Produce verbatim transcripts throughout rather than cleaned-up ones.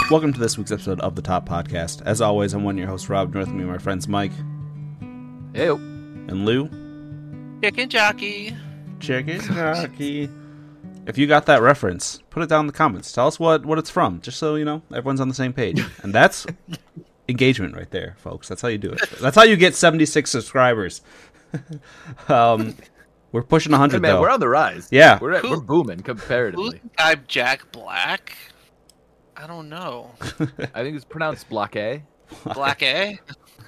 Welcome to this week's episode of the Top Podcast. As always, I'm one of your hosts, Rob. North of me, my friends Mike. Hey. And Lou. Chicken jockey. Chicken jockey. If you got that reference, put it down in the comments. Tell us what, what it's from, just so, you know, everyone's on the same page. And that's engagement right there, folks. That's how you do it. That's how you get seventy-six subscribers. um, we're pushing one hundred, hey man, though. We're on the rise. Yeah. We're, Who, we're booming comparatively. Who's the guy Jack Black? I don't know. I think it's pronounced Block A. Black A?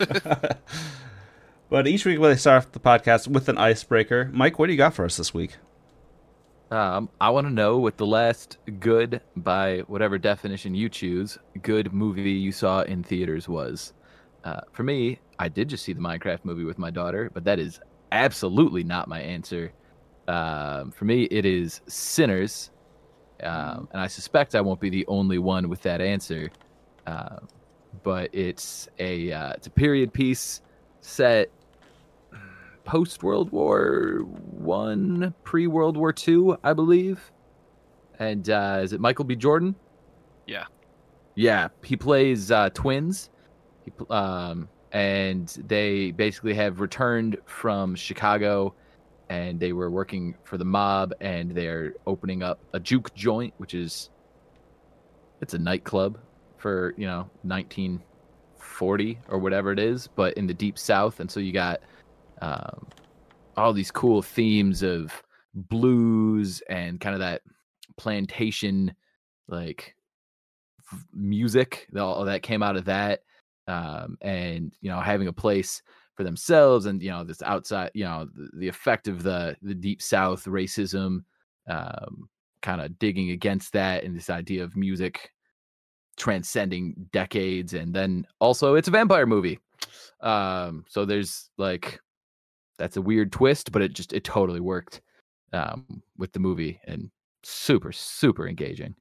But each week we start off the podcast with an icebreaker. Mike, what do you got for us this week? Um, I want to know what the last good, by whatever definition you choose, good movie you saw in theaters was. Uh, for me, I did just see the Minecraft movie with my daughter, but that is absolutely not my answer. Um, for me, it is Sinners, um, and I suspect I won't be the only one with that answer. Uh, but it's a uh, it's a period piece set post World War One, pre World War Two, I believe. And uh, is it Michael B. Jordan? Yeah, yeah. He plays uh, twins, he, um, and they basically have returned from Chicago, and they were working for the mob, and they're opening up a juke joint, which is it's a nightclub for you know nineteen forty or whatever it is, but in the deep South, and so you got. Um, all these cool themes of blues and kind of that plantation like f- music, all that came out of that, um, and you know having a place for themselves, and you know this outside, you know the, the effect of the the deep South racism, um, kind of digging against that, and this idea of music transcending decades, and then also it's a vampire movie, um, so there's like. That's a weird twist, but it just it totally worked um, with the movie and super super engaging.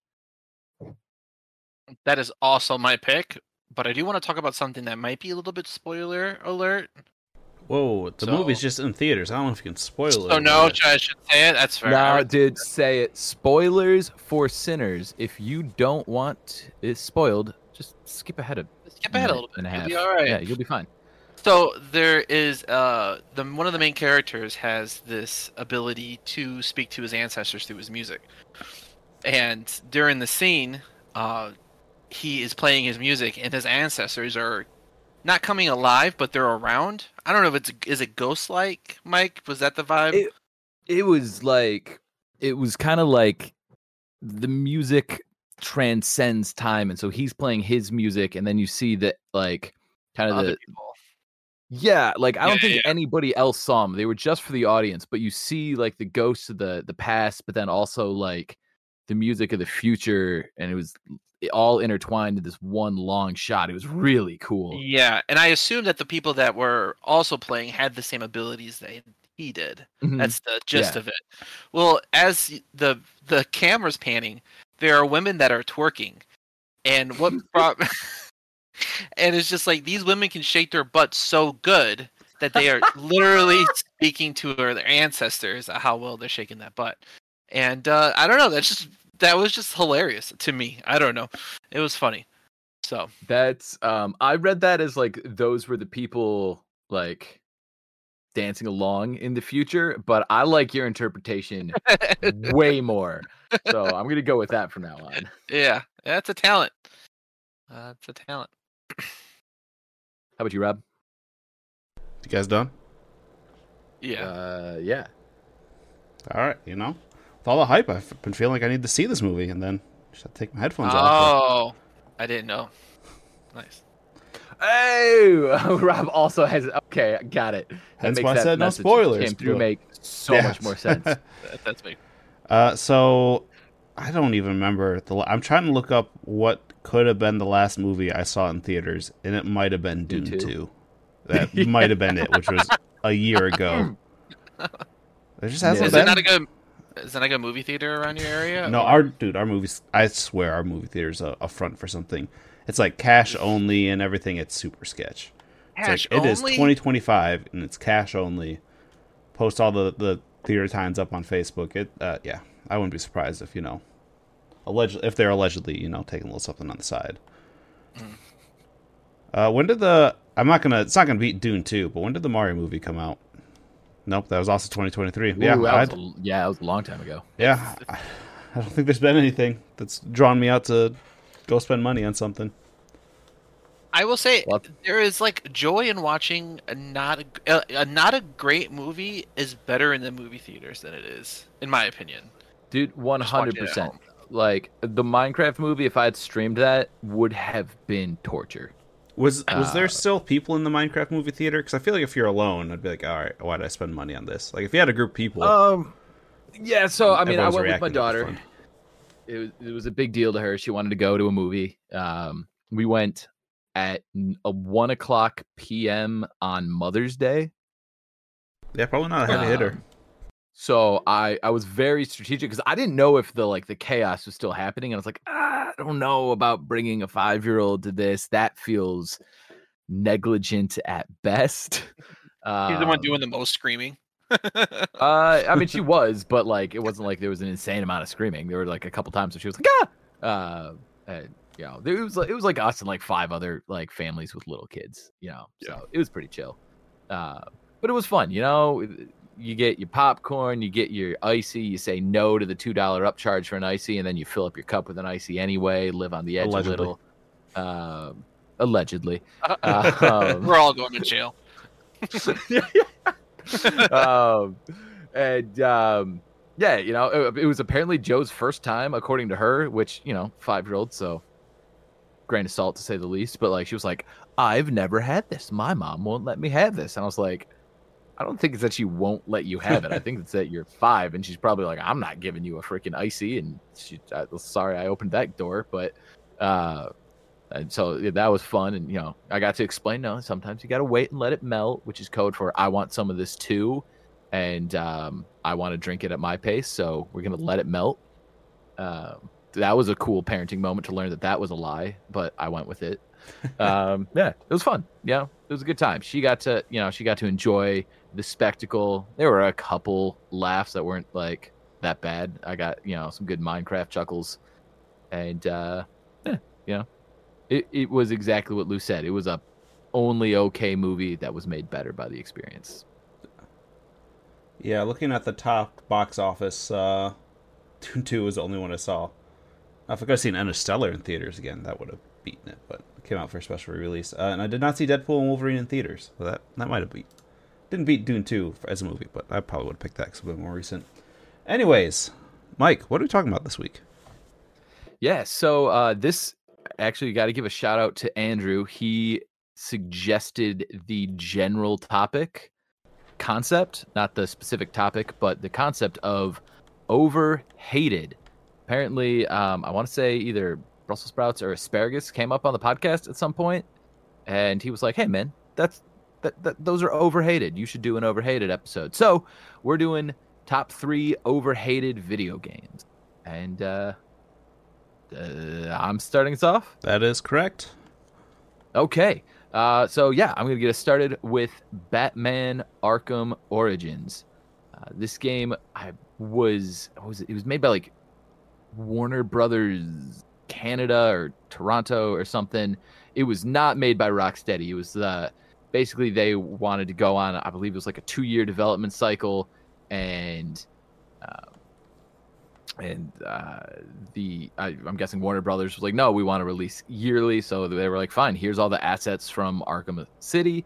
that is also my pick. But I do want to talk about something that might be a little bit spoiler alert. Whoa, the So- movie's just in theaters. I don't know if you can spoil it. So no, I should say it. That's fair. Now, dude, say it. Spoilers for Sinners. If you don't want it spoiled, just skip ahead a Skip ahead a little minute bit. and a You'll half. be all right. Yeah, you'll be fine. So there is uh the one of the main characters has this ability to speak to his ancestors through his music, and during the scene, uh, he is playing his music, and his ancestors are not coming alive, but they're around. I don't know if it's is it ghost-like, Mike? Was that the vibe? It, it was like it was kind of like the music transcends time, and so he's playing his music, and then you see that like kind of Other the. people. Yeah, like I don't Yeah, think yeah. anybody else saw them. They were just for the audience, but you see like the ghosts of the the past, but then also like the music of the future, and it was all intertwined in this one long shot. It was really cool. Yeah, and I assume that the people that were also playing had the same abilities that he did. Mhm. That's the gist Yeah. of it. Well, as the the camera's panning, there are women that are twerking, and what pro- and it's just like these women can shake their butts so good that they are literally speaking to their, their ancestors how well they're shaking that butt. And uh, I don't know. That's just that was just hilarious to me. I don't know. It was funny. So That's um I read that as like those were the people like dancing along in the future, but I like your interpretation way more. So I'm gonna go with that from now on. yeah, that's a talent. Uh, it's a talent. How about you, Rob? You guys done? Yeah. Uh yeah. All right, you know, with all the hype, I've been feeling like I need to see this movie, and then just have to take my headphones off. Oh, I didn't know. Nice. Hey, Rob also has. Okay, got it. That Hence makes why I that said no message spoilers, Came through but- make so Yeah. much more sense. That, that's me. Uh, so I don't even remember. The, I'm trying to look up what could have been the last movie I saw in theaters, and it might have been Dune Dune two? two. That might have been it, which was a year ago. There just hasn't Is been. it not a good? Is there like a movie theater around your area? No, or- our dude, our movies. I swear, our movie theater's a, a front for something. It's like cash only and everything. It's super sketch. Cash It's like, it is only? twenty twenty-five and it's cash only. Post all the, the theater times up on Facebook. It uh, yeah, I wouldn't be surprised if you know alleged if they're allegedly, you know, taking a little something on the side. Mm. Uh, when did the? I'm not gonna. It's not gonna beat Dune two, but when did the Mario movie come out? Nope, that was also twenty twenty-three. Ooh, yeah, that was a, yeah, that was a long time ago. Yeah, I, I don't think there's been anything that's drawn me out to go spend money on something. I will say well, there is like joy in watching a not a, a not a great movie is better in the movie theaters than it is, in my opinion. Dude, one hundred percent. Like the Minecraft movie, if I had streamed that, would have been torture. Was was uh, there still people in the Minecraft movie theater? Because I feel like if you're alone, I'd be like, all right, why did I spend money on this? Like if you had a group of people. Um, yeah. So I mean, I went with my daughter. It was it was a big deal to her. She wanted to go to a movie. Um, we went at a one o'clock p m on Mother's Day. Yeah, probably not a heavy um, hitter. So I, I was very strategic because I didn't know if the like the chaos was still happening, and I was like, ah, I don't know about bringing a five year old to this. That feels negligent at best. Um, He's the one doing the most screaming. uh, I mean, she was, but like it wasn't like there was an insane amount of screaming. There were like a couple times where she was like, ah, uh, and, you know, it was like it was like us and like five other like families with little kids. You know, so yeah. It was pretty chill. Uh, but it was fun, you know. You get your popcorn, you get your icy, you say no to the two dollar upcharge for an icy, and then you fill up your cup with an icy anyway, live on the edge allegedly. a little. Um, allegedly. um, We're all going to jail. um, and um, yeah, you know, it, it was apparently Joe's first time, according to her, which, you know, five-year-old, so grain of salt to say the least. But, like, she was like, I've never had this. My mom won't let me have this. And I was like, I don't think it's that she won't let you have it. I think it's that you're five, and she's probably like, I'm not giving you a freaking icy. And she, I, sorry, I opened that door, but uh, and so yeah, that was fun. And you know, I got to explain, no, sometimes you got to wait and let it melt, which is code for I want some of this too, and um, I want to drink it at my pace. So we're gonna let it melt. Um, that was a cool parenting moment to learn that that was a lie, but I went with it. um, yeah, it was fun. Yeah, it was a good time. She got to, you know, she got to enjoy the spectacle. There were a couple laughs that weren't like that bad. I got, you know, some good Minecraft chuckles, and uh, yeah, you know, it it was exactly what Lou said. It was a only okay movie that was made better by the experience. Yeah, looking at the top box office, uh, Dune two was the only one I saw. If I could have seen Interstellar in theaters again, that would have beaten it, but it came out for a special release. Uh, and I did not see Deadpool and Wolverine in theaters, so that, that might have beat. Didn't beat Dune two as a movie, but I probably would have picked that because it's a bit more recent. Anyways, Mike, what are we talking about this week? Yeah, so uh, this, actually, got to give a shout out to Andrew. He suggested the general topic concept, not the specific topic, but the concept of overhated. Apparently, um, I want to say either Brussels sprouts or asparagus came up on the podcast at some point, and he was like, hey, man, that's that, that those are overhated. You should do an overhated episode. So we're doing top three overhated video games, and uh, uh, I'm starting us off. That is correct. Okay. Uh, so, yeah, I'm going to get us started with Batman Arkham Origins. Uh, this game I was, what was it? It was made by, like, Warner Brothers Canada or Toronto or something. It was not made by Rocksteady. It was uh, basically they wanted to go on, I believe it was like a two-year development cycle, and uh, and uh, the I, I'm guessing Warner Brothers was like, no, we want to release yearly. So they were like, fine, here's all the assets from Arkham City.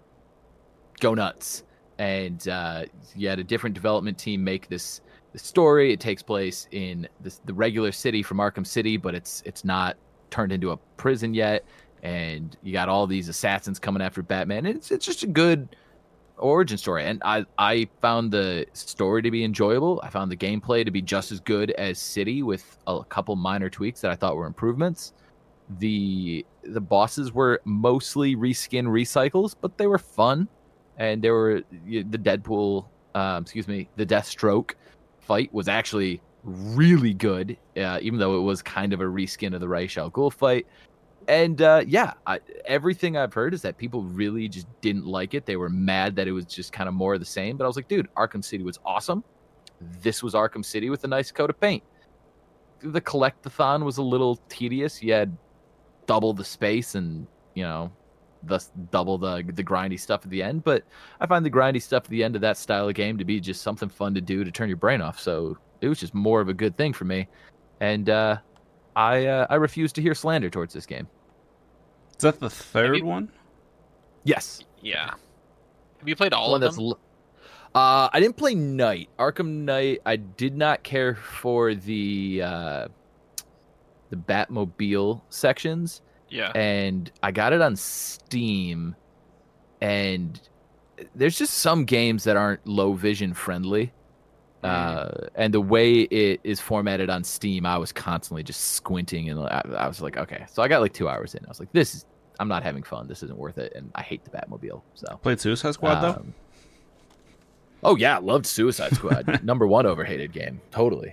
Go nuts. And uh, you had a different development team make this the story. It takes place in this, the regular city from Arkham City, but it's it's not turned into a prison yet. And you got all these assassins coming after Batman. And it's it's just a good origin story. And I, I found the story to be enjoyable. I found the gameplay to be just as good as City, with a couple minor tweaks that I thought were improvements. The the bosses were mostly reskin recycles, but they were fun. And there were the Deadpool, um, excuse me, the Deathstroke fight was actually really good, uh, even though it was kind of a reskin of the Ra's al Ghul fight. And uh, yeah, I, everything I've heard is that people really just didn't like it. They were mad that it was just kind of more of the same. But I was like, dude, Arkham City was awesome. This was Arkham City with a nice coat of paint. the collectathon was a little tedious. You had double the space and, you know, thus double the the grindy stuff at the end. But I find the grindy stuff at the end of that style of game to be just something fun to do to turn your brain off. So it was just more of a good thing for me. And uh, I uh, I refuse to hear slander towards this game. Is that the third you- one? Yes. Yeah. Have you played all One of that's them? l- uh, I didn't play Knight. Arkham Knight, I did not care for the uh, the Batmobile sections. Yeah. And I got it on Steam, and there's just some games that aren't low vision friendly. Uh, and the way it is formatted on Steam, I was constantly just squinting, and I, I was like, okay. So I got like two hours in. I was like, this is, I'm not having fun. This isn't worth it, and I hate the Batmobile. So Played Suicide Squad though. um, oh yeah, loved Suicide Squad. Number one overhated game, totally.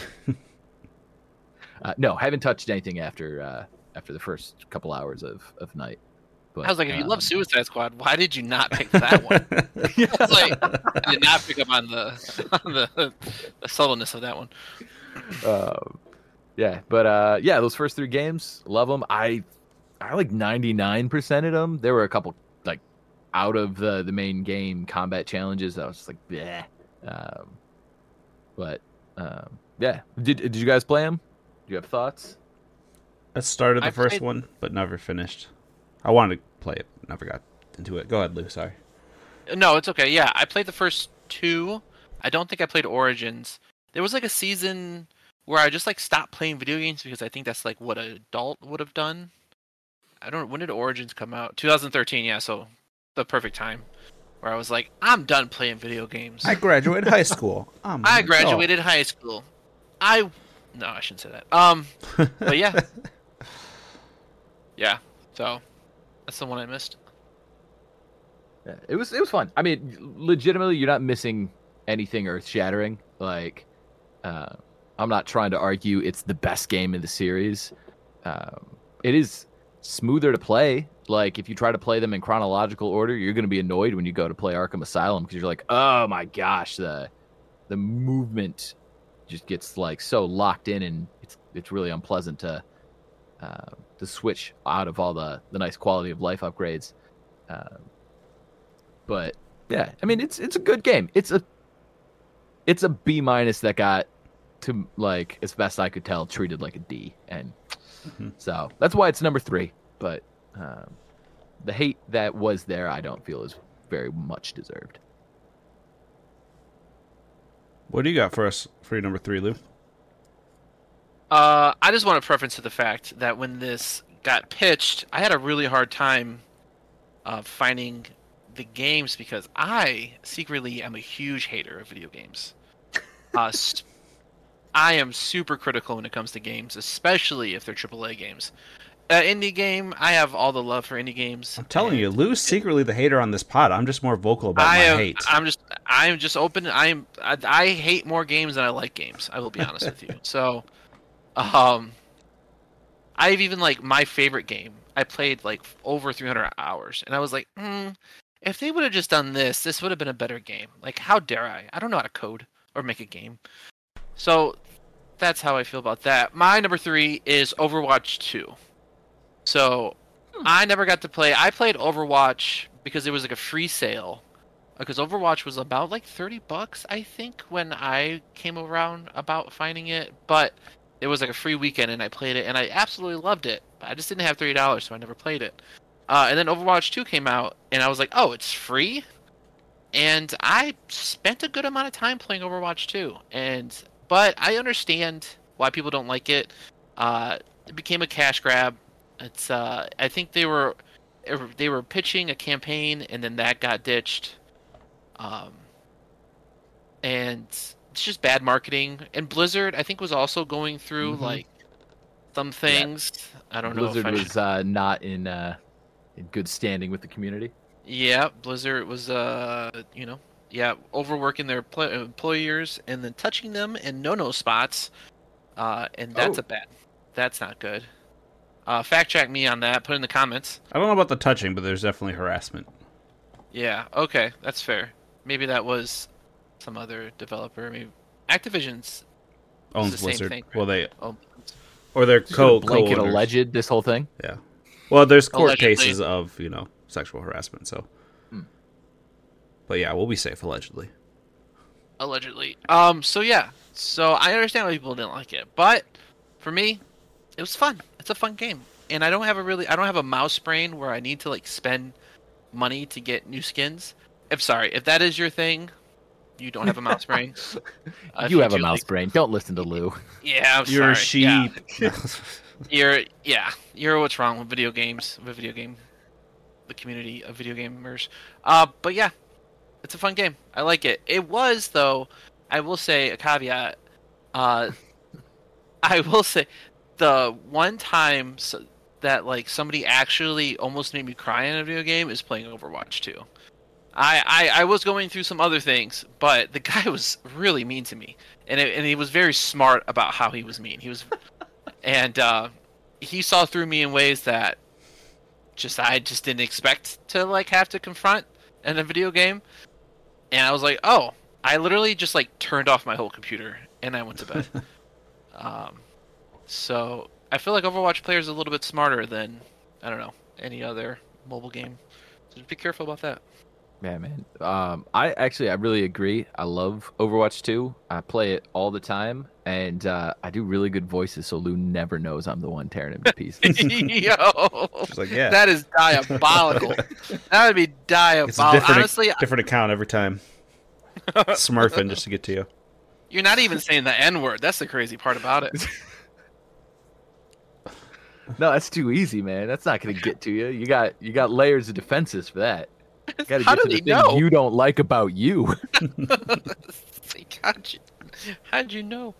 uh, no, haven't touched anything after uh, after the first couple hours of of Night. But, I was like, if you um, love Suicide Squad, why did you not pick that one? It's like, I did not pick up on the on the, the subtleness of that one. Um, yeah, but uh, yeah, those first three games, love them. I I like ninety-nine percent of them. There were a couple like out of the the main game combat challenges. I was just like, bleh. Um, but um, yeah, did did you guys play them? Do you have thoughts? I started the I first played- one, but never finished. I wanted to play it, never got into it. Go ahead, Lou. Sorry. No, it's okay. Yeah, I played the first two. I don't think I played Origins. There was like a season where I just like stopped playing video games because I think that's like what an adult would have done. I don't. When did Origins come out? twenty thirteen. Yeah, so the perfect time where I was like, I'm done playing video games. I graduated high school. I'm I an graduated high school. I no, I shouldn't say that. Um, but yeah, yeah. So that's the one I missed. Yeah, it was it was fun. I mean, legitimately, you're not missing anything earth shattering. Like, uh, I'm not trying to argue it's the best game in the series. Um, it is smoother to play. Like, if you try to play them in chronological order, you're going to be annoyed when you go to play Arkham Asylum because you're like, oh my gosh, the the movement just gets like so locked in, and it's it's really unpleasant to uh, to switch out of all the the nice quality of life upgrades. Um, But yeah, I mean it's it's a good game. It's a it's a B minus that got to like as best I could tell treated like a D, and Mhm. so that's why it's number three. But um, the hate that was there, I don't feel is very much deserved. What do you got for us for your number three, Lou? Uh, I just want to preference to the fact that when this got pitched, I had a really hard time uh, finding the games because I secretly am a huge hater of video games. Uh, s- I am super critical when it comes to games, especially if they're triple A games. Uh, indie game, I have all the love for indie games. I'm telling and you, Lou's secretly the hater on this pod. I'm just more vocal about I my am. hate. I'm just. I'm just open. I'm. I, I hate more games than I like games. I will be honest with you. So, um, I've even like my favorite game. I played like over three hundred hours, and I was like, hmm, if they would have just done this, this would have been a better game. Like, how dare I? I don't know how to code or make a game. So, that's how I feel about that. My number three is Overwatch two. So, I never got to play. I played Overwatch because it was like a free sale. Because Overwatch was about like thirty bucks, I think, when I came around about finding it. But it was like a free weekend, and I played it, and I absolutely loved it. But I just didn't have thirty dollars, so I never played it. Uh, and then Overwatch two came out, and I was like, oh, it's free? And I spent a good amount of time playing Overwatch two. And but I understand why people don't like it. Uh, it became a cash grab. It's uh, I think they were they were pitching a campaign, and then that got ditched. Um, and it's just bad marketing. And Blizzard, I think, was also going through Mhm. like some things. I don't Blizzard know if I was uh, not in uh, in good standing with the community. Yeah, Blizzard was, uh, you know, yeah, overworking their pl- employers and then touching them in no-no spots, uh, and that's Oh. a bad. That's not good. Uh, fact check me on that. Put in the comments. I don't know about the touching, but there's definitely harassment. Yeah, okay, that's fair. Maybe that was some other developer. Maybe Activision's owns the same Blizzard. thing, right? Well, they Oh, or they're Just co a blanket co-owners. alleged this whole thing. Yeah. Well, there's court Allegedly. cases of you know sexual harassment. So, Hmm. but yeah, we'll be safe allegedly. allegedly. Um. So yeah. So I understand why people didn't like it, but for me, it was fun. It's a fun game, and I don't have a really, I don't have a mouse brain where I need to like spend money to get new skins. If sorry, if that is your thing, you don't have a mouse brain. Uh, if you have a do mouse like- brain. Don't listen to Lou. Yeah, I'm You're a sorry. Yeah. sheep. You're yeah. You're what's wrong with video games, with video game, the community of video gamers. Uh, but yeah, it's a fun game. I like it. It was though. I will say a caveat. Uh, I will say the one time s that like somebody actually almost made me cry in a video game is playing Overwatch two. I, I, I was going through some other things, but the guy was really mean to me, and it, and he was very smart about how he was mean. He was, and uh, he saw through me in ways that just I just didn't expect to like have to confront in a video game. And I was like, oh, I literally just like turned off my whole computer and I went to bed. um, so I feel like Overwatch players are a little bit smarter than I don't know any other mobile game. So just be careful about that. Yeah, man. Um, I actually, I really agree. I love Overwatch two. I play it all the time, and uh, I do really good voices, so Lou never knows I'm the one tearing him to pieces. Yo, She's like, yeah. that is diabolical. That would be It's a diabolical. different, Honestly, different account every time. Smurfing just to get to you. you're not even saying the N word. That's the crazy part about it. No, that's too easy, man. That's not gonna get to you. You got you got layers of defenses for that. You gotta How get to did the he thing know? you don't like about you. Like, how'd you, how'd you know?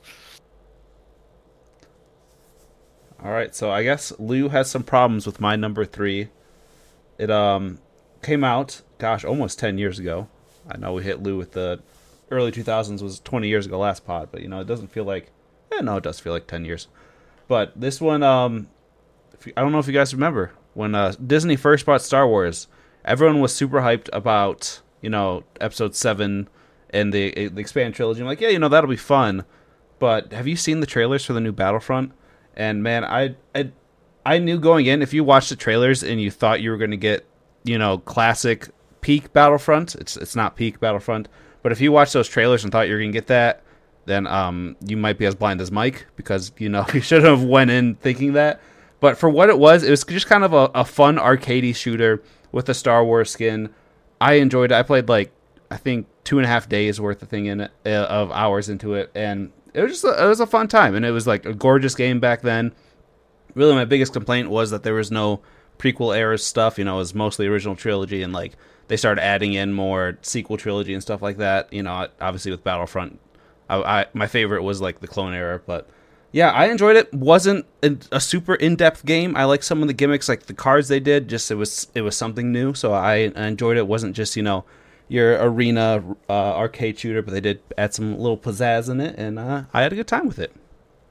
All right, so I guess Lou has some problems with my number three. It um came out, gosh, almost ten years ago. I know we hit Lou with the early two thousands was twenty years ago last pod, but you know it doesn't feel like. Eh, no, it does feel like ten years. But this one, um, if you, I don't know if you guys remember when uh, Disney first bought Star Wars. Everyone was super hyped about you know Episode seven and the the expanded trilogy. I'm like, yeah, you know that'll be fun. But have you seen the trailers for the new Battlefront? And man, I, I I knew going in, if you watched the trailers and you thought you were going to get, you know, classic peak Battlefront, it's it's not peak Battlefront, but if you watched those trailers and thought you were going to get that, then um you might be as blind as Mike, because, you know, you should have went in thinking that. But for what it was, it was just kind of a, a fun arcadey shooter with a Star Wars skin. I enjoyed it. I played like, I think, two and a half days worth of thing in it, uh, of hours into it, and it was just a, it was a fun time, and it was like a gorgeous game back then. Really, my biggest complaint was that there was no prequel era stuff. You know, it was mostly original trilogy, and like they started adding in more sequel trilogy and stuff like that. You know, obviously with Battlefront, I, I my favorite was like the clone era, but yeah, I enjoyed it. Wasn't a, a super in-depth game. I like some of the gimmicks, like the cards they did. Just it was it was something new, so I, I enjoyed it. It wasn't just, you know, your arena uh, arcade shooter, but they did add some little pizzazz in it, and uh, I had a good time with it.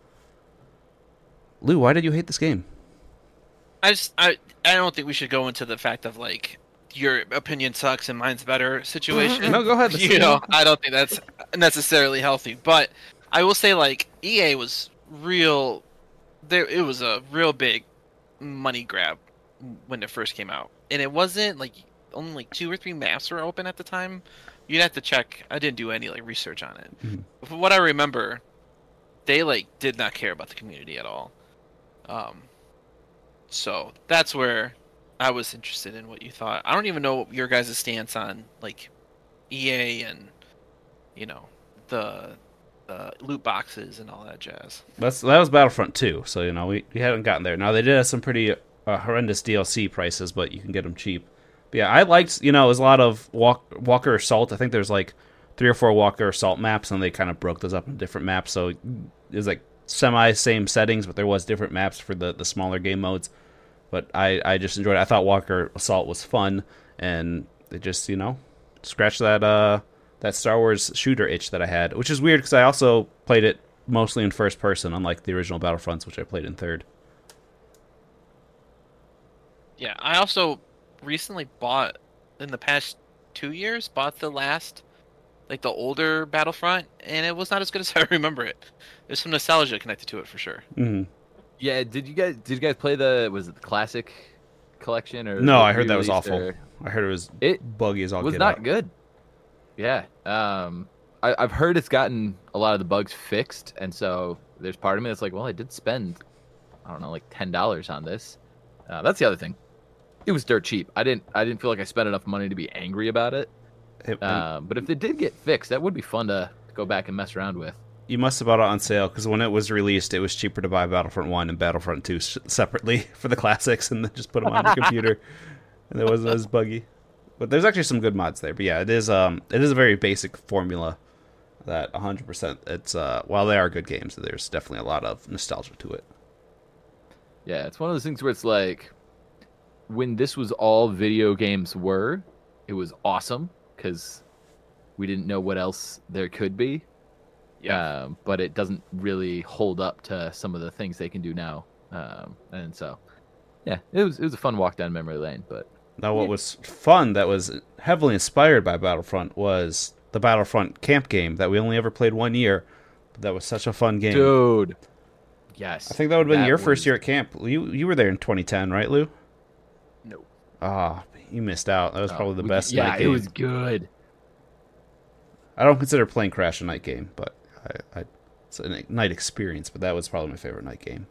Lou, why did you hate this game? I just I I don't think we should go into the fact of like your opinion sucks and mine's better situation. No, go ahead. You know, I don't think that's necessarily healthy, but I will say like E A was real. There, it was a real big money grab when it first came out, and it wasn't like only like two or three maps were open at the time. You'd have to check. I didn't do any like research on it. Mhm. But from what I remember, they like did not care about the community at all. Um, so that's where I was interested in what you thought. I don't even know your guys' stance on like E A and you know the the loot boxes and all that jazz. That's that was Battlefront two, so you know we, we hadn't gotten there. Now they did have some pretty uh, horrendous D L C prices, but you can get them cheap. But yeah, I liked, you know, it was a lot of walk, Walker Assault. I think there's like three or four Walker Assault maps, and they kind of broke those up in different maps. So it was like semi same settings, but there was different maps for the, the smaller game modes. But I, I just enjoyed it. I thought Walker Assault was fun, and it just, you know, scratched that uh that Star Wars shooter itch that I had, which is weird because I also played it mostly in first person, unlike the original Battlefronts, which I played in third. Yeah, I also recently bought in the past two years bought the last like the older Battlefront, and it was not as good as I remember it. There's some nostalgia connected to it for sure. Mm-hmm. Yeah, did you guys did you guys play the was it the classic collection or No, the I heard that was re-release, awful. or- I heard it was It buggy as all It was get not out. good. Yeah, um, I, I've heard it's gotten a lot of the bugs fixed, and so there's part of me that's like, well, I did spend, I don't know, like ten dollars on this. Uh, that's the other thing. It was dirt cheap. I didn't I didn't feel like I spent enough money to be angry about it. It- Uh, but if it did get fixed, that would be fun to go back and mess around with. You must have bought it on sale because when it was released, it was cheaper to buy Battlefront one and Battlefront two s- separately for the classics, and then just put them on the computer. And it wasn't as buggy. But there's actually some good mods there. But yeah, it is um it is a very basic formula that one hundred percent. It's uh while they are good games, there's definitely a lot of nostalgia to it. Yeah, it's one of those things where it's like, when this was all video games were, it was awesome because we didn't know what else there could be. Yeah. Um, but it doesn't really hold up to some of the things they can do now. Um, and so, yeah, it was it was a fun walk down memory lane. But Now, what was fun that was heavily inspired by Battlefront was the Battlefront camp game that we only ever played one year. But that was such a fun game. dude, yes, I think that would have been that your first was- year at camp. You you were there in twenty ten, right, Lou? No, Ah, you missed out. That was Oh, probably the we- best Yeah, night it game. was good. I don't consider playing Crash a night game, but I, I, it's a night experience. But that was probably my favorite night game.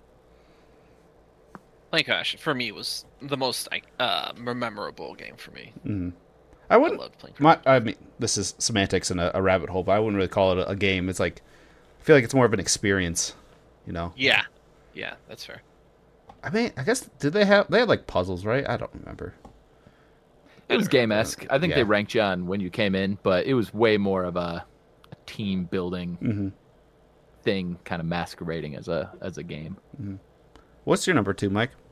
Playing Crash for me was the most like uh memorable game for me. Mm. I I wouldn't. loved playing Crash. My, I mean, this is semantics and a, a rabbit hole, but I wouldn't really call it a, a game. It's like I feel like it's more of an experience. You know. Yeah, yeah, that's fair. I mean, I guess did they have they had like puzzles, right? I don't remember. It was game esque. I think Yeah. they ranked you on when you came in, but it was way more of a, a team building Mm-hmm. thing, kind of masquerading as a as a game. What's your number two, Mike?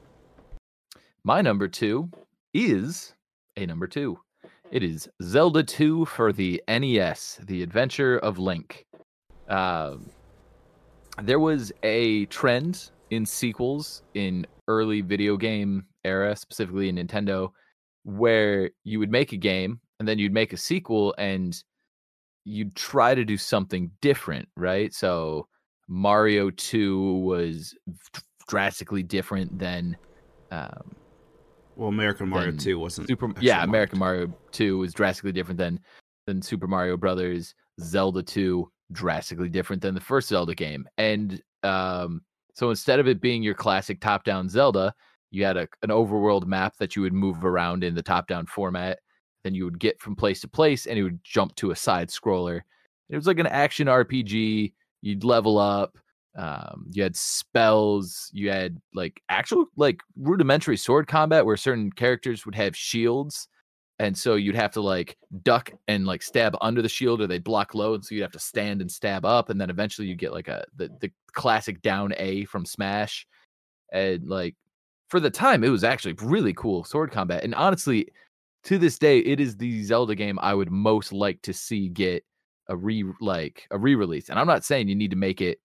My number two is a number two. It is Zelda two for the N E S, The Adventure of Link. Um, there was a trend in sequels in early video game era, specifically in Nintendo, where you would make a game and then you'd make a sequel and you'd try to do something different, right? So Mario two was drastically different than um, Well, American Mario Then two wasn't Super. actually Yeah, Mario American two. Mario two was drastically different than than Super Mario Brothers. Zelda two drastically different than the first Zelda game, and um, so instead of it being your classic top-down Zelda, you had a, an overworld map that you would move around in the top-down format. Then you would get from place to place, and it would jump to a side scroller. It was like an action R P G. You'd level up. Um, you had spells. You had like actual like rudimentary sword combat where certain characters would have shields, and so you'd have to like duck and like stab under the shield, or they'd block low, and so you'd have to stand and stab up, and then eventually you get like a the the classic down A from Smash, and like for the time it was actually really cool sword combat, and honestly, to this day, it is the Zelda game I would most like to see get a re like a re-release. And I'm not saying you need to make it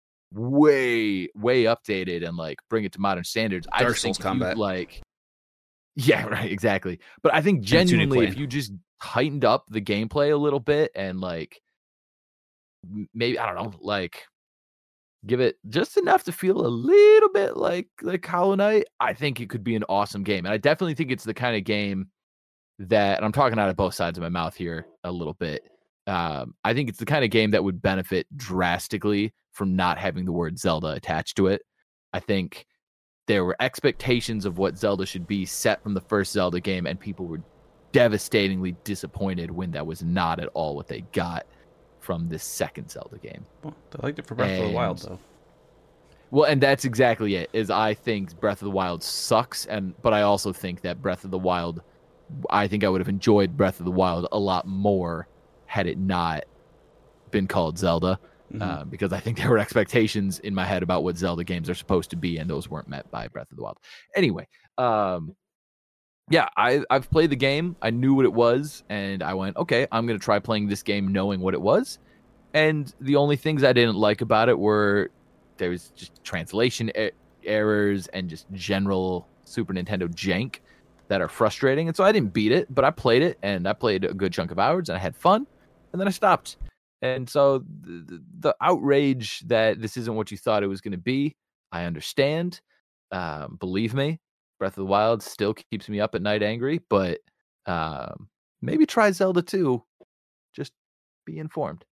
way way updated and like bring it to modern standards. I Dark just think Souls if you, combat. like yeah, right, exactly. But I think two D genuinely, if plane. you just heightened up the gameplay a little bit and like m- maybe I don't know, like give it just enough to feel a little bit like like Hollow Knight, I think it could be an awesome game. And I definitely think it's the kind of game that, and I'm talking out of both sides of my mouth here a little bit. Um, I think it's the kind of game that would benefit drastically from not having the word Zelda attached to it. I think there were expectations of what Zelda should be set from the first Zelda game, and people were devastatingly disappointed when that was not at all what they got from this second Zelda game. Well, they liked it for Breath of the Wild, And- though. Well, and that's exactly it. Is I think Breath of the Wild sucks, and but I also think that Breath of the Wild, I think I would have enjoyed Breath of the Wild a lot more had it not been called Zelda, Mhm. uh, because I think there were expectations in my head about what Zelda games are supposed to be, and those weren't met by Breath of the Wild. Anyway, um, yeah, I I've played the game. I knew what it was, and I went, okay, I'm gonna try playing this game knowing what it was. And the only things I didn't like about it were there was just translation e- errors and just general Super Nintendo jank that are frustrating. And so I didn't beat it, but I played it, and I played a good chunk of hours, and I had fun. and then I stopped. And so the, the outrage that this isn't what you thought it was going to be, I understand. Um, believe me, Breath of the Wild still keeps me up at night angry, but um, maybe try Zelda two. Just be informed.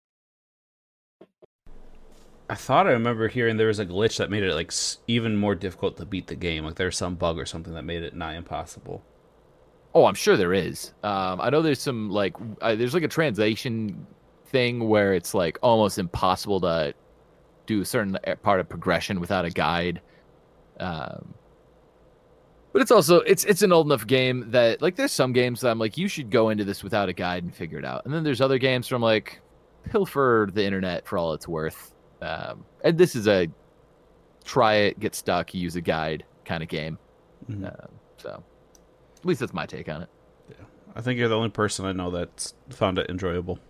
I thought I remember hearing there was a glitch that made it like even more difficult to beat the game. Like there's some bug or something that made it nigh impossible. Oh, I'm sure there is. Um, I know there's some like uh, there's like a translation thing where it's like almost impossible to do a certain part of progression without a guide. Um, but it's also it's it's an old enough game that like there's some games that I'm like you should go into this without a guide and figure it out, and then there's other games where I'm like pilfer the internet for all it's worth. Um, and this is a try it, get stuck, use a guide kind of game. Mm-hmm. Um, so at least that's my take on it. Yeah, I think you're the only person I know that's found it enjoyable.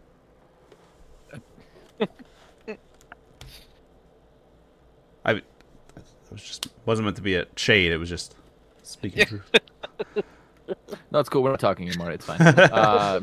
I, it was just wasn't meant to be a shade. It was just speaking truth. No, it's cool. We're not talking anymore. It's fine. uh,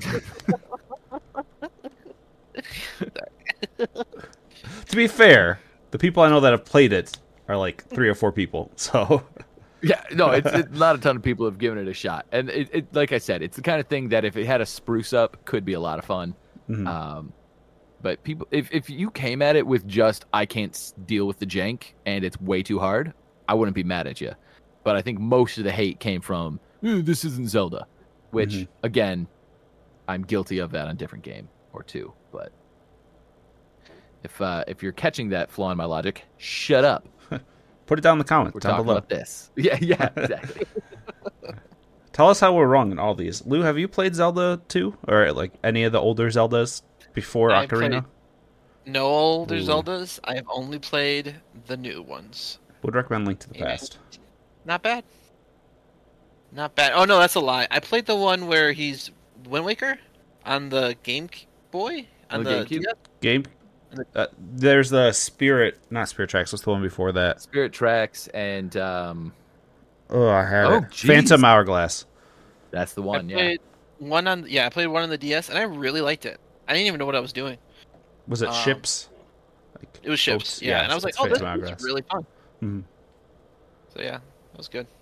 To be fair, the people I know that have played it are like three or four people. So yeah, no, it's, it's not a ton of people have given it a shot, and it, it, like I said, it's the kind of thing that if it had a spruce up, could be a lot of fun. Mm-hmm. Um, but people, if if you came at it with just I can't deal with the jank and it's way too hard, I wouldn't be mad at you. But I think most of the hate came from this isn't Zelda, which mm-hmm. again, I'm guilty of that on a different game or two, but. If uh, if you're catching that flaw in my logic, shut up. Put it down in the comments. We're down talking below. about this. Yeah, yeah, exactly. Tell us how we're wrong in all these. Lou, have you played Zelda two? Or like any of the older Zeldas before I've Ocarina? No older Ooh. Zeldas. I have only played the new ones. Would recommend Link to the Yeah. Past. Not bad. Not bad. Oh no, that's a lie. I played the one where he's Wind Waker on the Game Boy on, On the the, GameCube? D S? Game. Uh, there's the Spirit, not Spirit Tracks. What's the one before that? Spirit Tracks and um, Oh, I had Oh, it. jeez. Phantom Hourglass. that's the one. I Yeah, played one on yeah, I played one on the D S and I really liked it. I didn't even know what I was doing. Was it Um, Ships? Like It was ships, boats? yeah, and I was like, it's oh, this Phantom is Hourglass. really fun. Mhm. So yeah, that was good.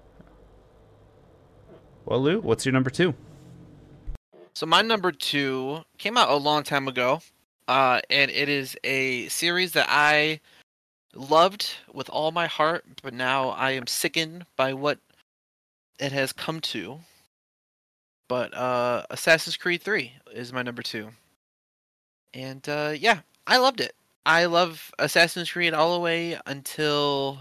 Well, Lou, what's your number two? So my number two came out a long time ago, uh, and it is a series that I loved with all my heart, but now I am sickened by what it has come to. But uh, Assassin's Creed three is my number two. And uh, yeah, I loved it. I love Assassin's Creed all the way until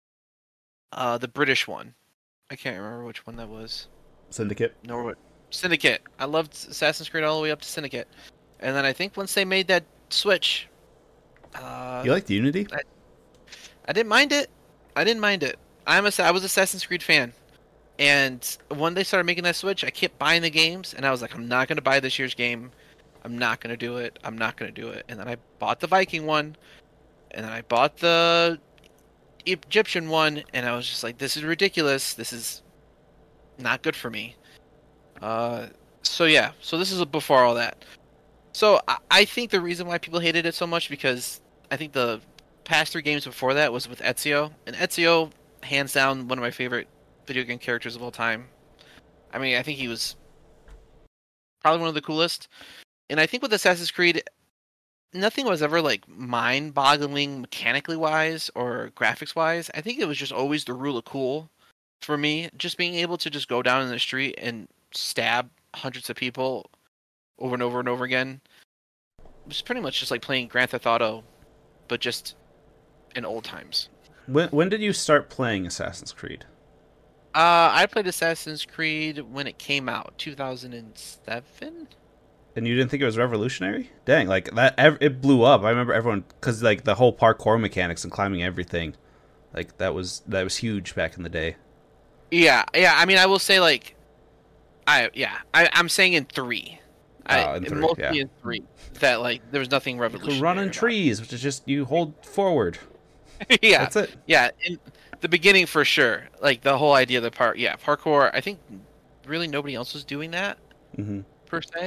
uh, the British one. I can't remember which one that was. Syndicate. No, what? Syndicate. I loved Assassin's Creed all the way up to Syndicate. And then I think once they made that switch... Uh, You liked Unity? I, I didn't mind it. I didn't mind it. I'm a, I was Assassin's Creed fan. And when they started making that switch, I kept buying the games. And I was like, I'm not going to buy this year's game. I'm not going to do it. I'm not going to do it. And then I bought the Viking one. And then I bought the Egyptian one. And I was just like, this is ridiculous. This is not good for me. Uh, so yeah. So this is before all that. So I, I think the reason why people hated it so much because I think the past three games before that was with Ezio. And Ezio, hands down, one of my favorite video game characters of all time. I mean, I think he was probably one of the coolest. And I think with Assassin's Creed, nothing was ever like mind-boggling mechanically wise or graphics wise. I think it was just always the rule of cool for me. Just being able to just go down in the street and stab hundreds of people over and over and over again. It was pretty much just like playing Grand Theft Auto, but just in old times. When when did you start playing Assassin's Creed? Uh, I played Assassin's Creed when it came out, two thousand seven. And you didn't think it was revolutionary? Dang, like that ev- it blew up. I remember everyone cuz like the whole parkour mechanics and climbing everything. Like that was that was huge back in the day. Yeah, yeah. I mean, I will say like, I yeah, I, I'm saying in three. I, Oh, in three, mostly yeah. in three. That like there was nothing You revolutionary. could run in about it. trees, which is just you hold forward. yeah, That's it. yeah. In the beginning for sure. Like the whole idea of the part. Yeah, parkour. I think really nobody else was doing that Mhm. per se.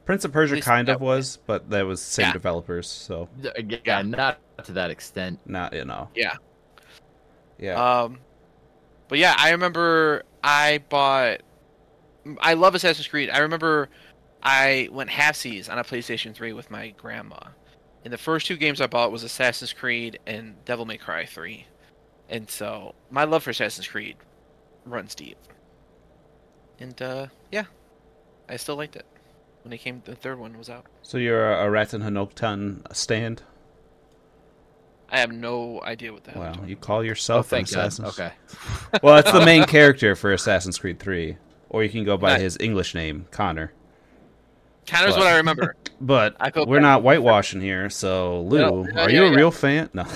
Prince of Persia least kind that of was, but that was same Yeah. developers, so Yeah, yeah, not to that extent. not you know. Yeah. Yeah. Um, but yeah, I remember I bought. I love Assassin's Creed. I remember I went halfsies on a PlayStation three with my grandma, and the first two games I bought was Assassin's Creed and Devil May Cry three, and so my love for Assassin's Creed runs deep. And uh, yeah, I still liked it when it came. The third one was out. So you're a, a Ratan Hanoktan stand? I have no idea what the hell. Wow, you're you talking call Oh, yourself an thank God. Assassin? Okay. Well, that's the main character for Assassin's Creed three, or you can go by Nice. his English name, Connor. about. Connor's What? what I remember. But I feel we're bad. not whitewashing here, so Lou, No, yeah, are yeah, you a yeah. real fan? No.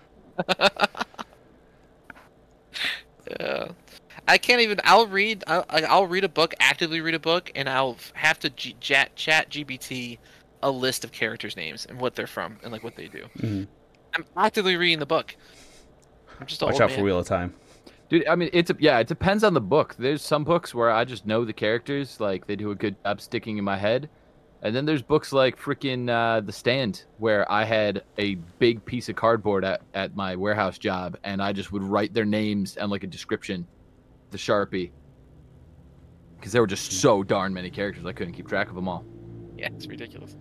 Yeah. I can't even. I'll read. I'll, I'll read a book. Actively read a book, and I'll have to G, chat, chat G B T a list of characters' names and what they're from and like what they do. Mhm. I'm actively reading the book. I'm just a Watch old out man. for Wheel of Time. Dude, I mean, it's a, yeah, it depends on the book. There's some books where I just know the characters, like they do a good job sticking in my head, and then there's books like freaking uh, The Stand, where I had a big piece of cardboard at, at my warehouse job, and I just would write their names and like a description, the Sharpie, because there were just so darn many characters I couldn't keep track of them all. Yeah, it's ridiculous.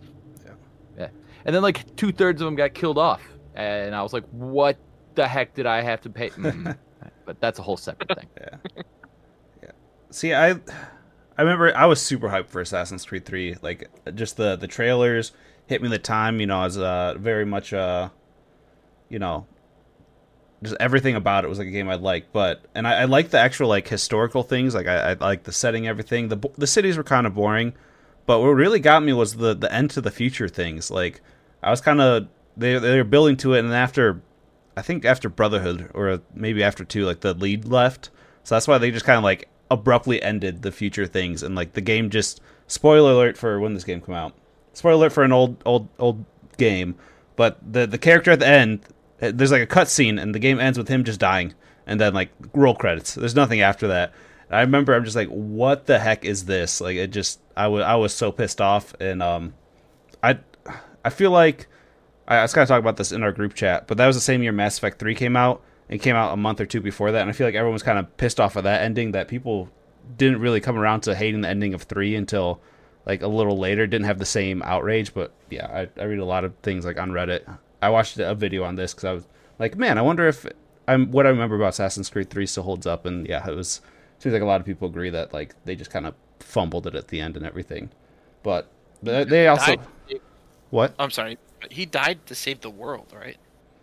And then like two thirds of them got killed off, and I was like, "What the heck did I have to pay?" Mm. But that's a whole separate thing. Yeah. Yeah. See, I I remember I was super hyped for Assassin's Creed three. Like, just the, the trailers hit me the time, you know, I was uh, very much, uh, you know, just everything about it was like a game I liked. But, and I, I like the actual, like, historical things. Like, I, I like the setting, everything. The the cities were kind of boring. But what really got me was the, the end to the future things. Like, I was kind of, they, they were building to it, and after, I think after Brotherhood, or maybe after two, like, the lead left. So that's why they just kind of, like, abruptly ended the future things. And, like, the game just, spoiler alert for when this game came out. Spoiler alert for an old, old, old game. But the, the character at the end, there's, like, a cutscene, and the game ends with him just dying. And then, like, roll credits. There's nothing after that. I remember I'm just like, what the heck is this? Like, it just, I was, I was so pissed off, and um, I, I feel like, I, I was kind of talking about this in our group chat, but that was the same year Mass Effect three came out, and it came out a month or two before that, and I feel like everyone was kind of pissed off of that ending, that people didn't really come around to hating the ending of three until, like, a little later, didn't have the same outrage, but yeah, I, I read a lot of things, like, on Reddit. I watched a video on this, because I was like, man, I wonder if I'm what I remember about Assassin's Creed three still holds up, and yeah, it was... Seems like a lot of people agree that, like, they just kind of fumbled it at the end and everything. But they, they also... Died. What? I'm sorry. He died to save the world, right?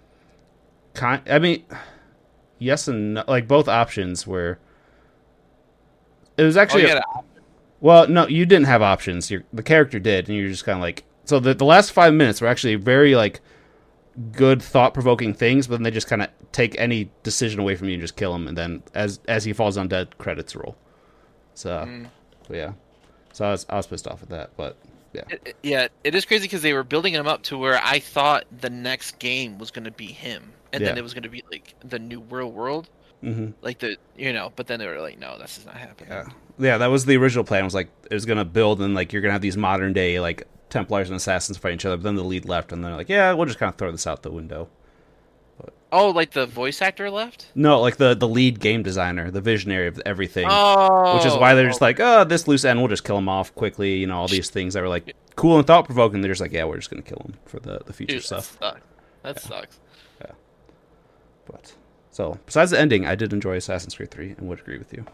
Kind, I mean, yes and no. Like, both options were... It was actually... Oh, yeah. Well, no, you didn't have options. Your the character did, and you're just kind of like... So the, the last five minutes were actually very, like, good, thought-provoking things, but then they just kind of take any decision away from you and just kill him, and then as as he falls on dead, credits roll. So, Mm. so yeah. So I was I was pissed off at that, but yeah. It, it- yeah, it is crazy because they were building him up to where I thought the next game was going to be him, and then Yeah. it was going to be like the new real world, Mm-hmm. like the you know. But then they were like, no, this is not happening. Yeah, yeah. That was the original plan. It was like it was gonna build, and like you're gonna have these modern day like Templars and Assassins fight each other. But then the lead left, and they're like, yeah, we'll just kind of throw this out the window. Oh, like the voice actor left? No, like the the lead game designer, the visionary of everything. Oh, Which is why they're just like, oh, this loose end, we'll just kill him off quickly. You know, all these things that were like cool and thought provoking. They're just like, yeah, we're just gonna kill him for the, the future Dude, stuff. That sucks. That sucks. But so besides the ending, I did enjoy Assassin's Creed three and would agree with you.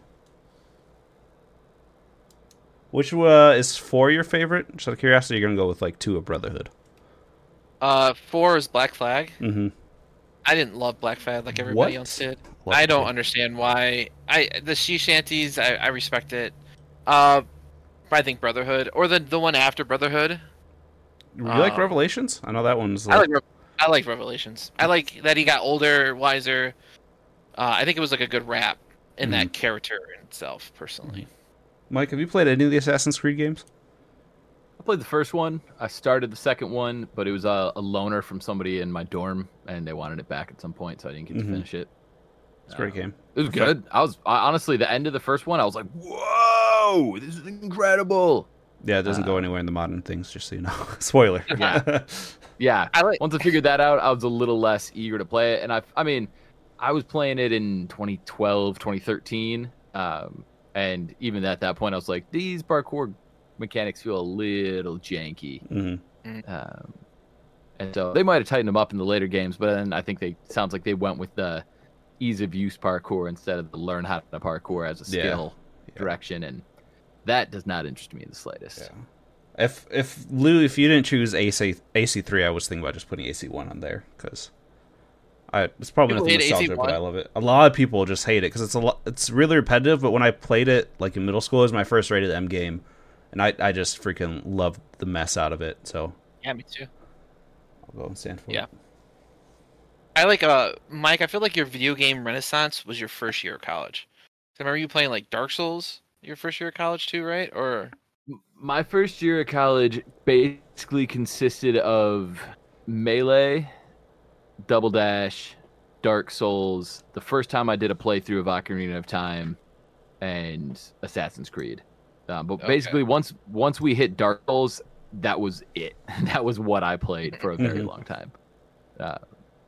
Which uh, is four your favorite? Just out of curiosity, you're gonna go with like two of Brotherhood. Uh, four is Black Flag. Mm-hmm. I didn't love Black Flag like everybody What? else did. Love I don't it. understand why. I the sea shanties. I, I respect it. Uh, I think Brotherhood or the the one after Brotherhood. You like Um, Revelations? I know that one's I like, like Re- I like Revelations. I like that he got older, wiser. Uh, I think it was like a good rap in that character in itself, personally. Mike, have you played any of the Assassin's Creed games? I played the first one. I started the second one, but it was a, a loaner from somebody in my dorm, and they wanted it back at some point, so I didn't get Mhm. to finish it. It's a great Uh, game. It was good. I was I, honestly the end of the first one. I was like, "Whoa, this is incredible!" Yeah, it doesn't Uh, go anywhere in the modern things, just so you know. Spoiler. Yeah. Yeah. I like. Once I figured that out, I was a little less eager to play it. And I, I mean, I was playing it in twenty twelve, twenty thirteen. Um, and even at that point, I was like, these parkour mechanics feel a little janky. Mm-hmm. Um, and so they might have tightened them up in the later games, but then I think they sounds like they went with the ease of use parkour instead of the learn how to parkour as a Yeah. skill Yeah. direction. And that does not interest me in the slightest. Yeah. If if Lou, if you didn't choose A C A C three, I was thinking about just putting A C one on there because I it's probably People nothing hate nostalgic, A C one? but I love it. A lot of people just hate it because it's a lot, it's really repetitive. But when I played it like in middle school, it was my first rated M game, and I I just freaking loved the mess out of it. So Yeah, me too. I'll go and stand for Yeah. it. I like uh Mike. I feel like your video game renaissance was your first year of college. I remember you playing like Dark Souls your first year of college too, right? Or My first year of college basically consisted of Melee, Double Dash, Dark Souls, the first time I did a playthrough of Ocarina of Time, and Assassin's Creed. Um, but Okay. basically, once once we hit Dark Souls, that was it. That was what I played for a very Mhm. long time. Uh,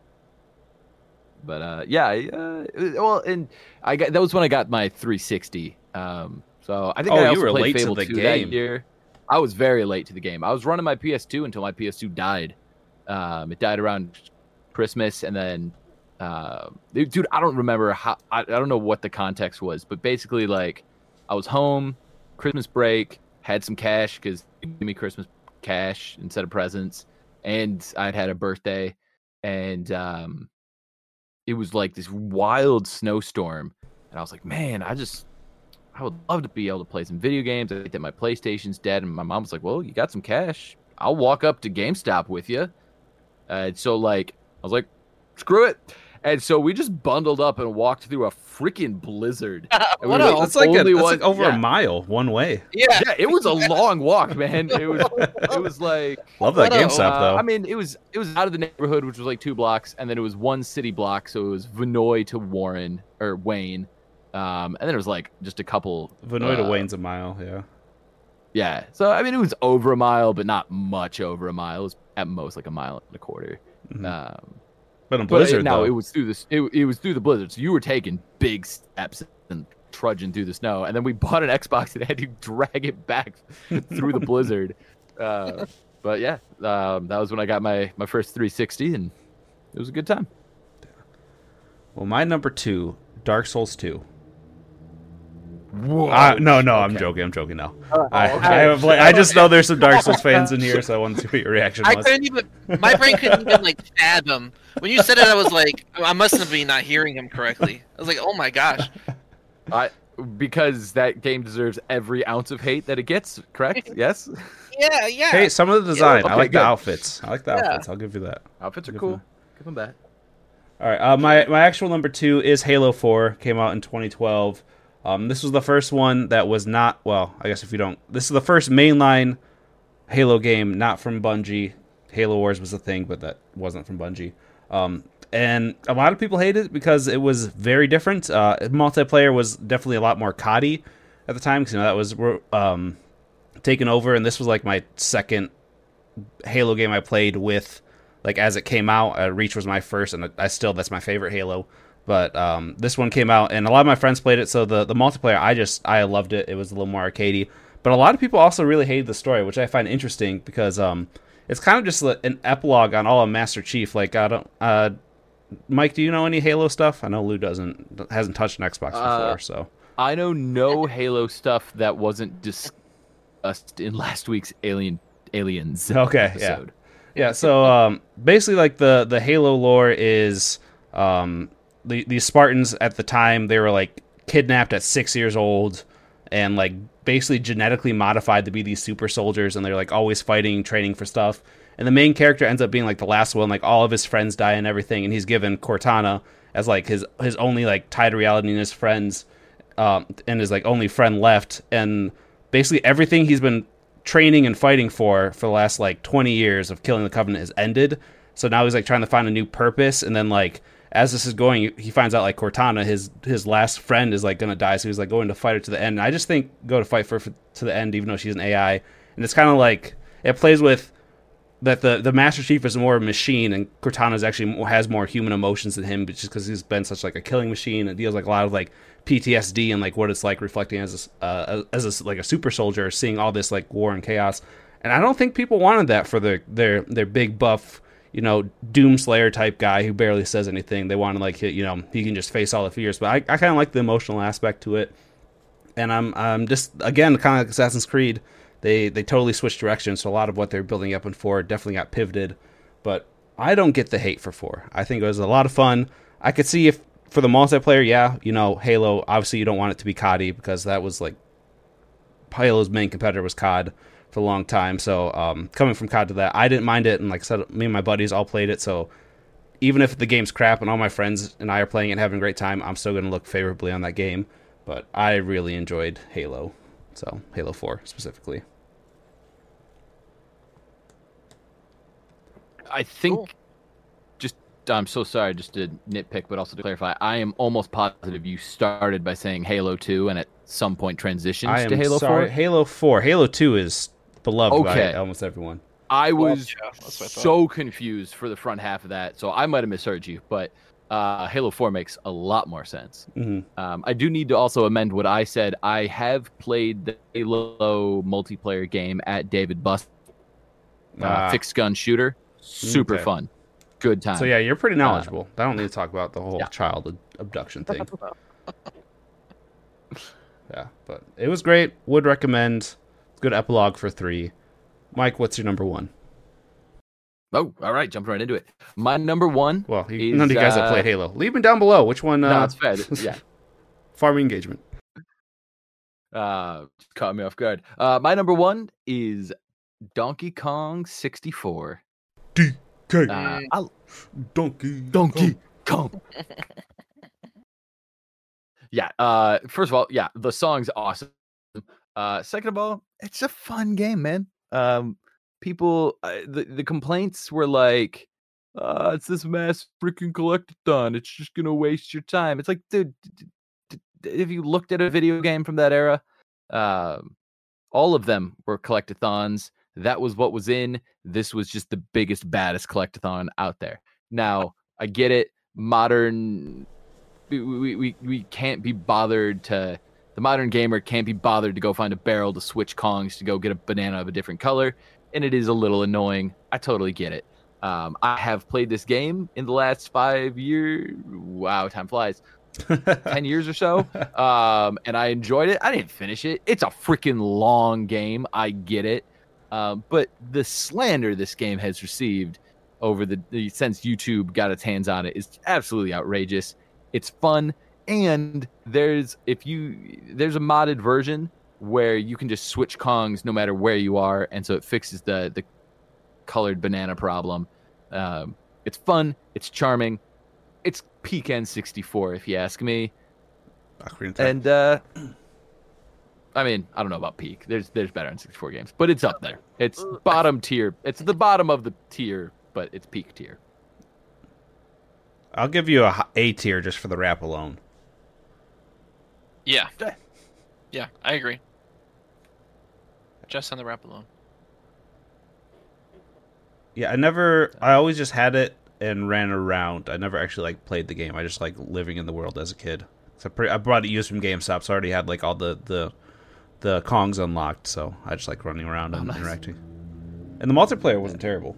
but uh, yeah, I, uh, well, and I got that was when I got my three sixty. Um, so I think Oh, I you also were played late to Fable the two game. that year. I was very late to the game. I was running my P S two until my P S two died. Um, it died around Christmas, and then, uh, dude, I don't remember how. I, I don't know what the context was, but basically, like, I was home, Christmas break, had some cash because they gave me Christmas cash instead of presents, and I'd had a birthday, and um, it was like this wild snowstorm, and I was like, man, I just. I would love to be able to play some video games. I think that my PlayStation's dead, and my mom was like, "Well, you got some cash. I'll walk up to GameStop with you." And so, like, I was like, "Screw it!" And so we just bundled up and walked through a freaking blizzard. And we what were else? That's like, a, only that's one- like over yeah. a mile one way. Yeah, Yeah, it was a long walk, man. It was, it was like, Love that What a- GameStop uh, though. I mean, it was it was out of the neighborhood, which was like two blocks, and then it was one city block, so it was Vinoy to Warren or Wayne. Um, and then it was like just a couple. Vinoy to uh, Wayne's a mile. Yeah. Yeah. So I mean, it was over a mile, but not much over a mile. It was at most like a mile and a quarter. Mhm. Um, But in but Blizzard it, no, though. it was through this. It, it was through the blizzard. So you were taking big steps and trudging through the snow, and then we bought an Xbox and had to drag it back through the blizzard. Uh, but yeah, um, that was when I got my my first three sixty, and it was a good time. Well, my number two, Dark Souls two. Whoa. Uh, no, no, I'm Okay. joking. I'm joking now. Oh, I, okay. I, have, like, I just know there's some Dark Souls fans in here, so I wanted to see what your reaction I was. couldn't even. My brain couldn't even like fathom when you said it. I was like, I must have been not hearing him correctly. I was like, oh my gosh. I because that game deserves every ounce of hate that it gets. Correct? Yes. Yeah, yeah. Hey, some of the design. I okay, like good. the outfits. I like the Yeah. outfits. I'll give you that. Outfits are Good cool. one. Give them back. All right. Uh, my my actual number two is Halo four. Came out in twenty twelve. Um, this was the first one that was not well. I guess if you don't, this is the first mainline Halo game not from Bungie. Halo Wars was a thing, but that wasn't from Bungie. Um, and a lot of people hated it because it was very different. Uh, multiplayer was definitely a lot more C O D at the time because you know that was um, taken over, and this was like my second Halo game I played with. Like as it came out, uh, Reach was my first, and I still that's my favorite Halo. But um, this one came out, and a lot of my friends played it. So the, the multiplayer, I just I loved it. It was a little more arcadey. But a lot of people also really hated the story, which I find interesting because um, it's kind of just an epilogue on all of Master Chief. Like I don't, uh, Mike, do you know any Halo stuff? I know Lou doesn't hasn't touched an Xbox before, Uh, so I know no Halo stuff that wasn't discussed in last week's Alien Aliens Okay, yeah. episode. Yeah, so um, basically, like the the Halo lore is um, the these Spartans at the time they were like kidnapped at six years old and like basically genetically modified to be these super soldiers, and they're like always fighting, training for stuff. And the main character ends up being like the last one, like all of his friends die and everything, and he's given Cortana as like his his only like tie to reality and his friends, um, and his like only friend left, and basically everything he's been training and fighting for for the last like twenty years of killing the Covenant has ended. So now he's like trying to find a new purpose, and then like as this is going, he finds out like Cortana, his his last friend, is like gonna die, so he's like going to fight her to the end. And I just think go to fight for her to the end, even though she's an A I. and it's kind of like it plays with that the the Master Chief is more of a machine, and Cortana's actually more, has more human emotions than him, just because he's been such like a killing machine and deals like a lot of like P T S D and like what it's like reflecting as a, uh, as a, like a super soldier, seeing all this like war and chaos. And I don't think people wanted that for their their their big buff, you know, Doomslayer type guy who barely says anything. They wanted like, you know, he can just face all the fears. But I, I kind of like the emotional aspect to it. And I'm I'm just again kind of like Assassin's Creed. They they totally switched directions, so a lot of what they're building up in four definitely got pivoted. But I don't get the hate for four. I think it was a lot of fun. I could see if for the multiplayer, yeah, you know, Halo, obviously you don't want it to be C O D because that was like Halo's main competitor was C O D for a long time. So um, coming from C O D to that, I didn't mind it, and like I said, me and my buddies all played it. So even if the game's crap and all my friends and I are playing it and having a great time, I'm still going to look favorably on that game. But I really enjoyed Halo. So, Halo four, specifically. I think, Cool. just, I'm so sorry, just to nitpick, but also to clarify, I am almost positive you started by saying Halo two and at some point transitioned I am to Halo sorry, four. Halo four. Halo two is beloved Okay. by almost everyone. I was Gotcha. That's what I thought. so confused for the front half of that, so I might have misheard you, but uh, Halo four makes a lot more sense. Mm-hmm. Um, I do need to also amend what I said. I have played the Halo multiplayer game at David Bust, uh, Ah. fixed gun shooter. Super Okay. fun. Good time. So, yeah, you're pretty knowledgeable. I don't need to talk about the whole yeah. child ab- abduction thing. Yeah, but it was great. Would recommend. Good epilogue for three. Mike, what's your number one? Oh, all right. Jumping right into it. My number one. Well, you, is, none of you guys uh, that played Halo. Leave me down below. Which one? Uh, No, it's fair. Yeah. Farming engagement. Uh, caught me off guard. Uh, my number one is Donkey Kong sixty-four. D K. Uh, I, Donkey. Donkey Kong. Yeah. Uh, first of all, yeah, the song's awesome. Uh, second of all, it's a fun game, man. Um, people, uh, the the complaints were like, uh, "It's this mass freaking collectathon. It's just gonna waste your time." It's like, dude, d- d- d- if you looked at a video game from that era, um, all of them were collectathons. That was what was in. This was just the biggest, baddest collectathon out there. Now, I get it. Modern, we we we, we can't be bothered to. The modern gamer can't be bothered to go find a barrel to switch Kongs to go get a banana of a different color, and it is a little annoying. I totally get it. Um, I have played this game in the last five years. Wow, time flies. ten years or so, um, and I enjoyed it. I didn't finish it. It's a freaking long game. I get it. Um, but the slander this game has received over the, the since YouTube got its hands on it is absolutely outrageous. It's fun. And there's if you there's a modded version where you can just switch Kongs no matter where you are, and so it fixes the the colored banana problem. Um, it's fun, it's charming, it's peak N sixty-four if you ask me. And uh, I mean, I don't know about peak. There's there's better N sixty-four games, but it's up there. It's bottom tier. It's the bottom of the tier, but it's peak tier. I'll give you a h- A tier just for the rap alone. Yeah. Yeah, I agree. Just on the rap alone. Yeah, I never. I always just had it and ran around. I never actually like played the game. I just like living in the world as a kid. So pretty, I brought it used from GameStop, so I already had like all the the the Kongs unlocked. So I just like running around Oh, and nice. interacting. And the multiplayer wasn't terrible.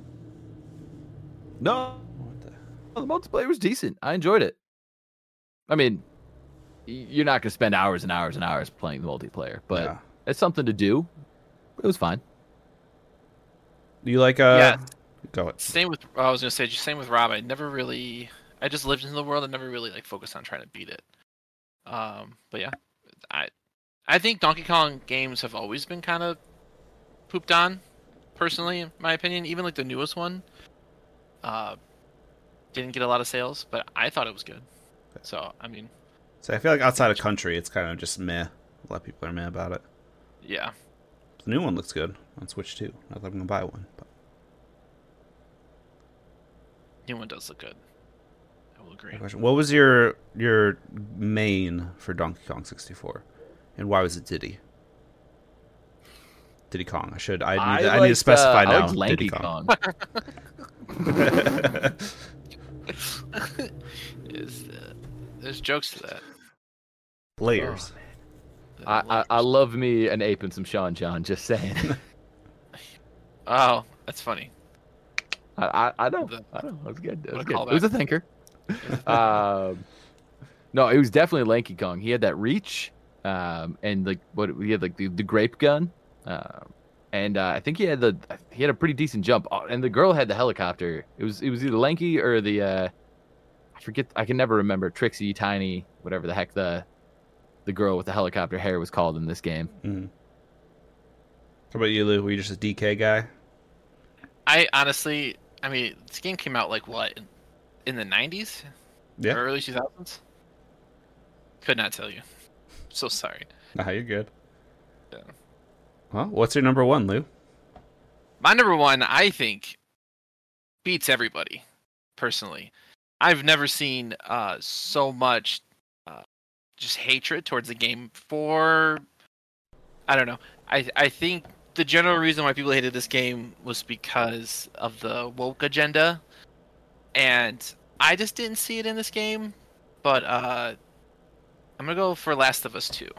No, the multiplayer was decent. I enjoyed it. I mean, y- you're not going to spend hours and hours and hours playing the multiplayer, but Yeah. it's something to do. It was fine. Do you like? Uh, Yeah. Go ahead. Same with I was gonna say just same with Rob. I never really I just lived in the world and never really like focused on trying to beat it. Um, but yeah, I I think Donkey Kong games have always been kind of pooped on, personally, in my opinion. Even like the newest one, uh, didn't get a lot of sales, but I thought it was good. So I mean, So I feel like outside of country, it's kind of just meh. A lot of people are meh about it. yeah, The new one looks good on Switch too. Not that I'm gonna buy one, but new one does look good. I will agree. question. What was your your main for Donkey Kong sixty-four, and why was it Diddy? Diddy Kong. I should. I need. I, to, I need to liked, specify uh, now. I liked Lanky Diddy Kong. Is, uh, there's jokes to that. Layers. I, I I love me an ape and some Sean John. Just saying. Oh, that's funny. I, I I know. The- I know. It was good. It was What a good. It was a thinker. um, no, it was definitely Lanky Kong. He had that reach, um, and like what he had like the, the grape gun, um, and uh, I think he had the he had a pretty decent jump. Oh, and the girl had the helicopter. It was it was either Lanky or the uh, I forget. I can never remember Trixie, Tiny, whatever the heck the the girl with the helicopter hair was called in this game. Mm-hmm. How about you, Lou? Were you just a D K guy? I honestly, I mean, this game came out like what in, in the nineties, Yeah. early two thousands. Could not tell you. So sorry. Nah, you're good. Yeah. Well, what's your number one, Lou? My number one, I think, beats everybody. Personally, I've never seen uh, so much uh, just hatred towards the game for. I don't know. I I think the general reason why people hated this game was because of the woke agenda, and I just didn't see it in this game. But uh, I'm gonna go for Last of Us two.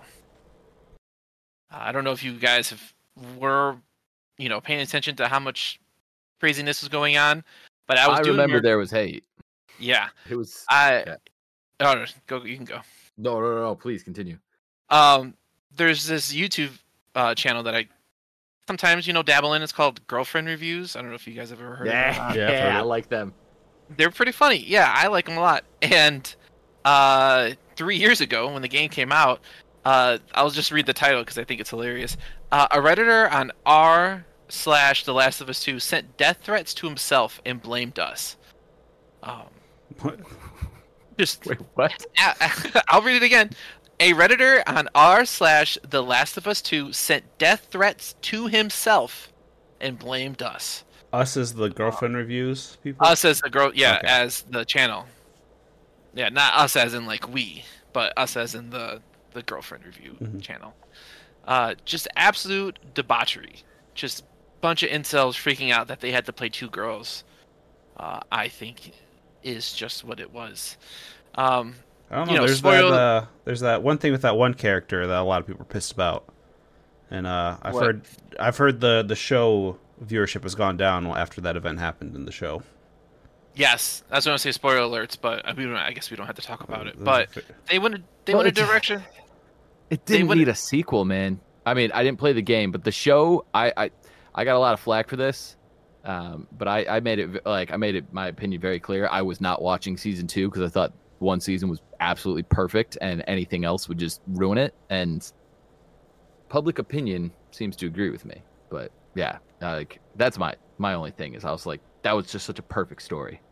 Uh, I don't know if you guys have were, you know, paying attention to how much craziness was going on, but I was. I doing remember your- there was hate. Yeah, It was. I. Yeah. Oh no, go. You can go. No, no, no, no. Please continue. Um, there's this YouTube uh, channel that I sometimes you know dabble in. It's called Girlfriend Reviews. I don't know if you guys have ever heard of it. Yeah, Yeah, I've heard I it. like them. They're pretty funny. Yeah, I like them a lot. And uh, three years ago, when the game came out, uh, I'll just read the title because I think it's hilarious. Uh, a Redditor on r slash The Last of Us two sent death threats to himself and blamed us. Um, What? just Wait, what? I'll read it again. A Redditor on r slash The Last of Us two sent death threats to himself and blamed us. Us as the girlfriend reviews people? Us as the girl, yeah, Okay. as the channel. Yeah, not us as in like we, but us as in the the girlfriend review Mhm. channel. Uh, just absolute debauchery. Just bunch of incels freaking out that they had to play two girls. Uh, I think is just what it was. Um, I don't know. you know, there's spoil- that. Uh, there's that one thing with that one character that a lot of people are pissed about, and uh, I've What? heard I've heard the the show viewership has gone down after that event happened in the show. yes, that's what I say. Spoiler alerts, but I, mean, I guess we don't have to talk about it. There's But a- they went a, they Well, went a it's- direction. It They didn't wouldn't- need a sequel, man. I mean, I didn't play the game, but the show, I, I, I got a lot of flack for this. Um, but I, I made it v- like I made it my opinion very clear. I was not watching season two because I thought one season was absolutely perfect, and anything else would just ruin it. And public opinion seems to agree with me. But yeah, like that's my my only thing is I was like that was just such a perfect story.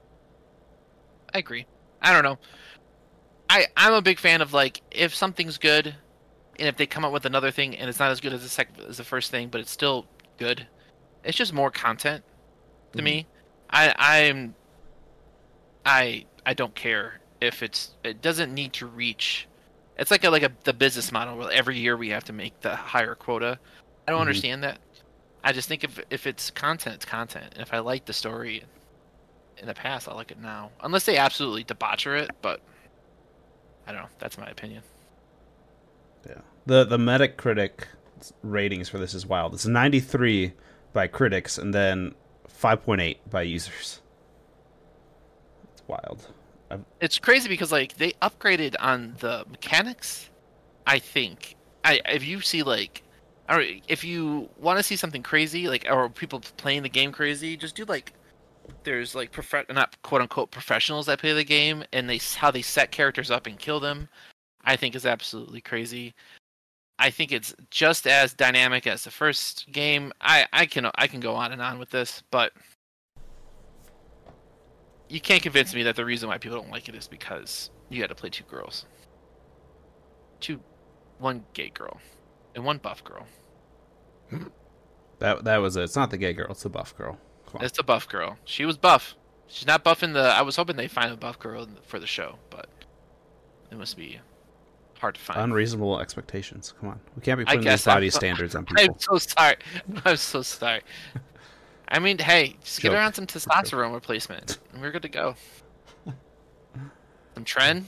I agree. I don't know. I I'm a big fan of like if something's good, and if they come up with another thing and it's not as good as the sec- as the first thing, but it's still good. It's just more content to Mhm. me. I I'm I I don't care if it's it doesn't need to reach. It's like a like a the business model where every year we have to make the higher quota. I don't Mhm. understand that. I just think if if it's content, it's content. And if I like the story in the past, I like it now. Unless they absolutely debaucher it, but I don't know. That's my opinion. Yeah. The the Metacritic ratings for this is wild. It's ninety-three by critics and then five point eight by users. It's wild. I've, It's crazy because like they upgraded on the mechanics. I think I if you see like, or if you want to see something crazy like or people playing the game crazy, just do like there's like prof- not quote unquote professionals that play the game and they how they set characters up and kill them. I think is absolutely crazy. I think it's just as dynamic as the first game. I, I can I can go on and on with this, but you can't convince me that the reason why people don't like it is because you had to play two girls, two, one gay girl, and one buff girl. that that was it. It's not the gay girl. It's the buff girl. Come on. It's the buff girl. She was buff. She's not buff in the. I was hoping they find a buff girl in the- for the show, but it must be hard to find. Unreasonable expectations. Come on, we can't be I putting these guess body I'm so- standards on people. I'm so sorry. I'm so sorry. I mean, hey, just get Joke. her on some testosterone replacement, and we're good to go. Some Tren.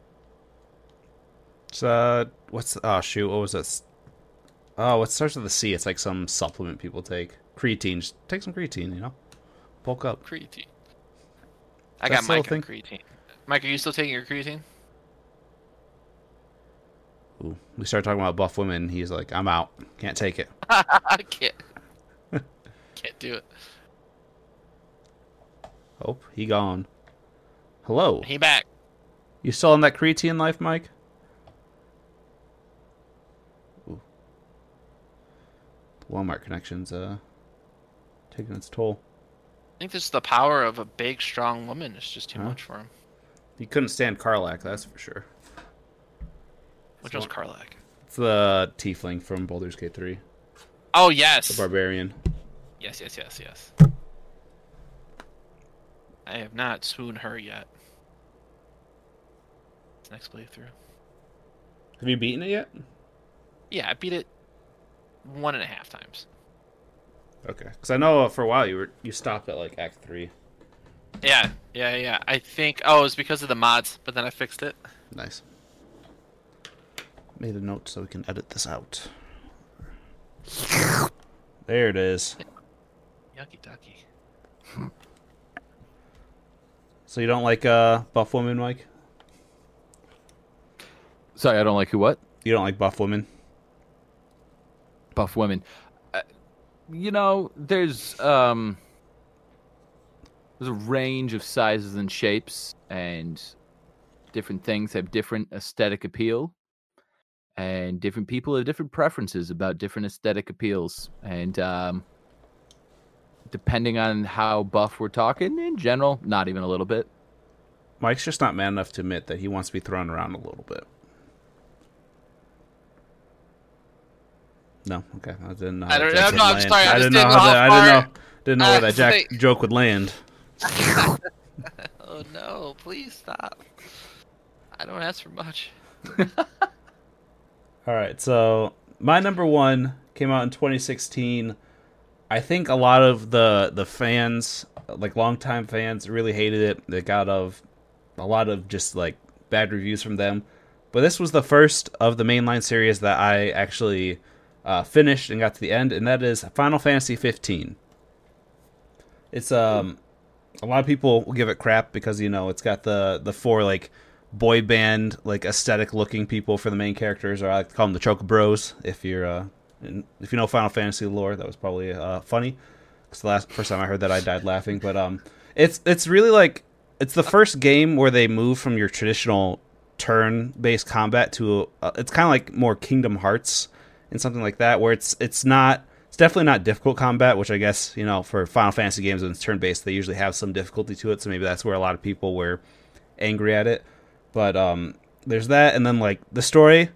It's, uh, what's oh shoot, what was this? Oh, it starts with a C. It's like some supplement people take. Creatine. Just take some creatine, you know. Bulk up. Creatine. I That's got the whole Mike on thing? creatine. Mike, are you still taking your creatine? Ooh, we start talking about buff women. He's like, I'm out. Can't take it. I can't. Can't do it. Oh, he gone. Hello. He back. You still on that creatine life, Mike? Ooh. Walmart connections, uh, taking its toll. I think this is the power of a big, strong woman. It's just too Huh? much for him. You couldn't stand Karlak, that's for sure. Which one's Karlak? It's the tiefling from Baldur's Gate three. Oh, yes. The barbarian. Yes, yes, yes, yes. I have not swooned her yet. Next playthrough. Have you beaten it yet? Yeah, I beat it one and a half times. Okay. Because I know uh, for a while you were you stopped at like Act three. Yeah, yeah, yeah. I think. Oh, it was because of the mods, but then I fixed it. Nice. Made a note so we can edit this out. There it is. Yucky ducky. So you don't like uh, buff women, Mike? Sorry, I don't like who what? You don't like buff women? Buff women. Uh, you know, there's um, there's a range of sizes and shapes, and different things have different aesthetic appeal, and different people have different preferences about different aesthetic appeals, and um, depending on how buff we're talking, in general, not even a little bit. Mike's just not man enough to admit that he wants to be thrown around a little bit. No, okay. I didn't know. How I don't that joke know. would I'm land. sorry, I I just didn't know didn't how know that. how I didn't far- know. Didn't know I where that have to jack say- joke would land. Oh no! Please stop. I don't ask for much. All right, so my number one came out in twenty sixteen. I think a lot of the the fans, like longtime fans, really hated it. They got of a lot of just like bad reviews from them. But this was the first of the mainline series that I actually uh, finished and got to the end, and that is Final Fantasy fifteen. It's um a lot of people will give it crap because you know it's got the the four like boy band like aesthetic looking people for the main characters, or I like to call them the Choco Bros. If you're uh, in, if you know Final Fantasy lore, that was probably uh, funny because the last first time I heard that I died laughing. But um, it's it's really like it's the first game where they move from your traditional turn-based combat to uh, it's kind of like more Kingdom Hearts and something like that, where it's it's not it's definitely not difficult combat, which I guess you know for Final Fantasy games when it's turn-based they usually have some difficulty to it, so maybe that's where a lot of people were angry at it. But um, there's that, and then like the story,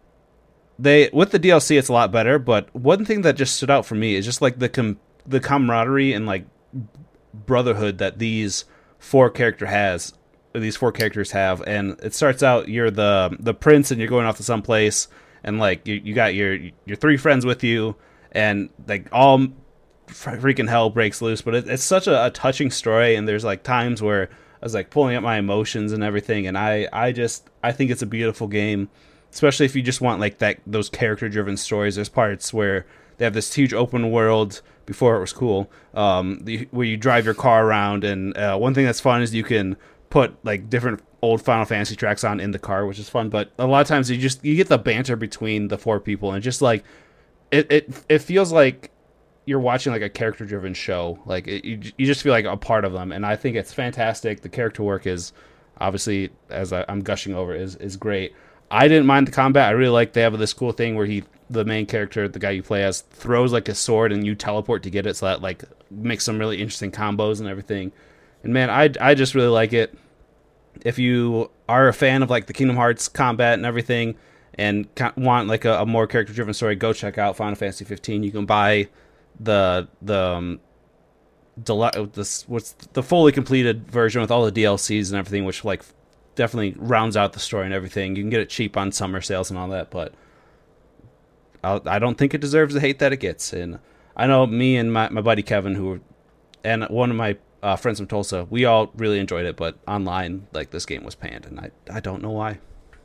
they with the D L C it's a lot better. But one thing that just stood out for me is just like the com- the camaraderie and like brotherhood that these four character has, or these four characters have. And it starts out you're the the prince, and you're going off to some place, and like you you got your your three friends with you, and like all freaking hell breaks loose. But it, it's such a, a touching story, and there's like times where I was like pulling up my emotions and everything, and I, I just I think it's a beautiful game, especially if you just want like that those character driven stories. There's parts where they have this huge open world before it was cool, um, the, where you drive your car around, and uh, one thing that's fun is you can put like different old Final Fantasy tracks on in the car, which is fun. But a lot of times you just you get the banter between the four people, and just like it it it feels like you're watching like a character driven show. Like it, you, you just feel like a part of them, and I think it's fantastic. The character work is obviously, as I, I'm gushing over, is is great. I didn't mind the combat. I really like they have this cool thing where he, the main character, the guy you play as, throws like a sword and you teleport to get it, so that like makes some really interesting combos and everything. And man, I I just really like it. If you are a fan of like the Kingdom Hearts combat and everything, and want like a, a more character driven story, go check out Final Fantasy fifteen. You can buy the the um, del- this what's the fully completed version with all the D L Cs and everything, which like definitely rounds out the story and everything. You can get it cheap on summer sales and all that, but I'll, I don't think it deserves the hate that it gets. And I know me and my, my buddy Kevin, who and one of my uh, friends from Tulsa, we all really enjoyed it, but online, like, this game was panned, and I, I don't know why.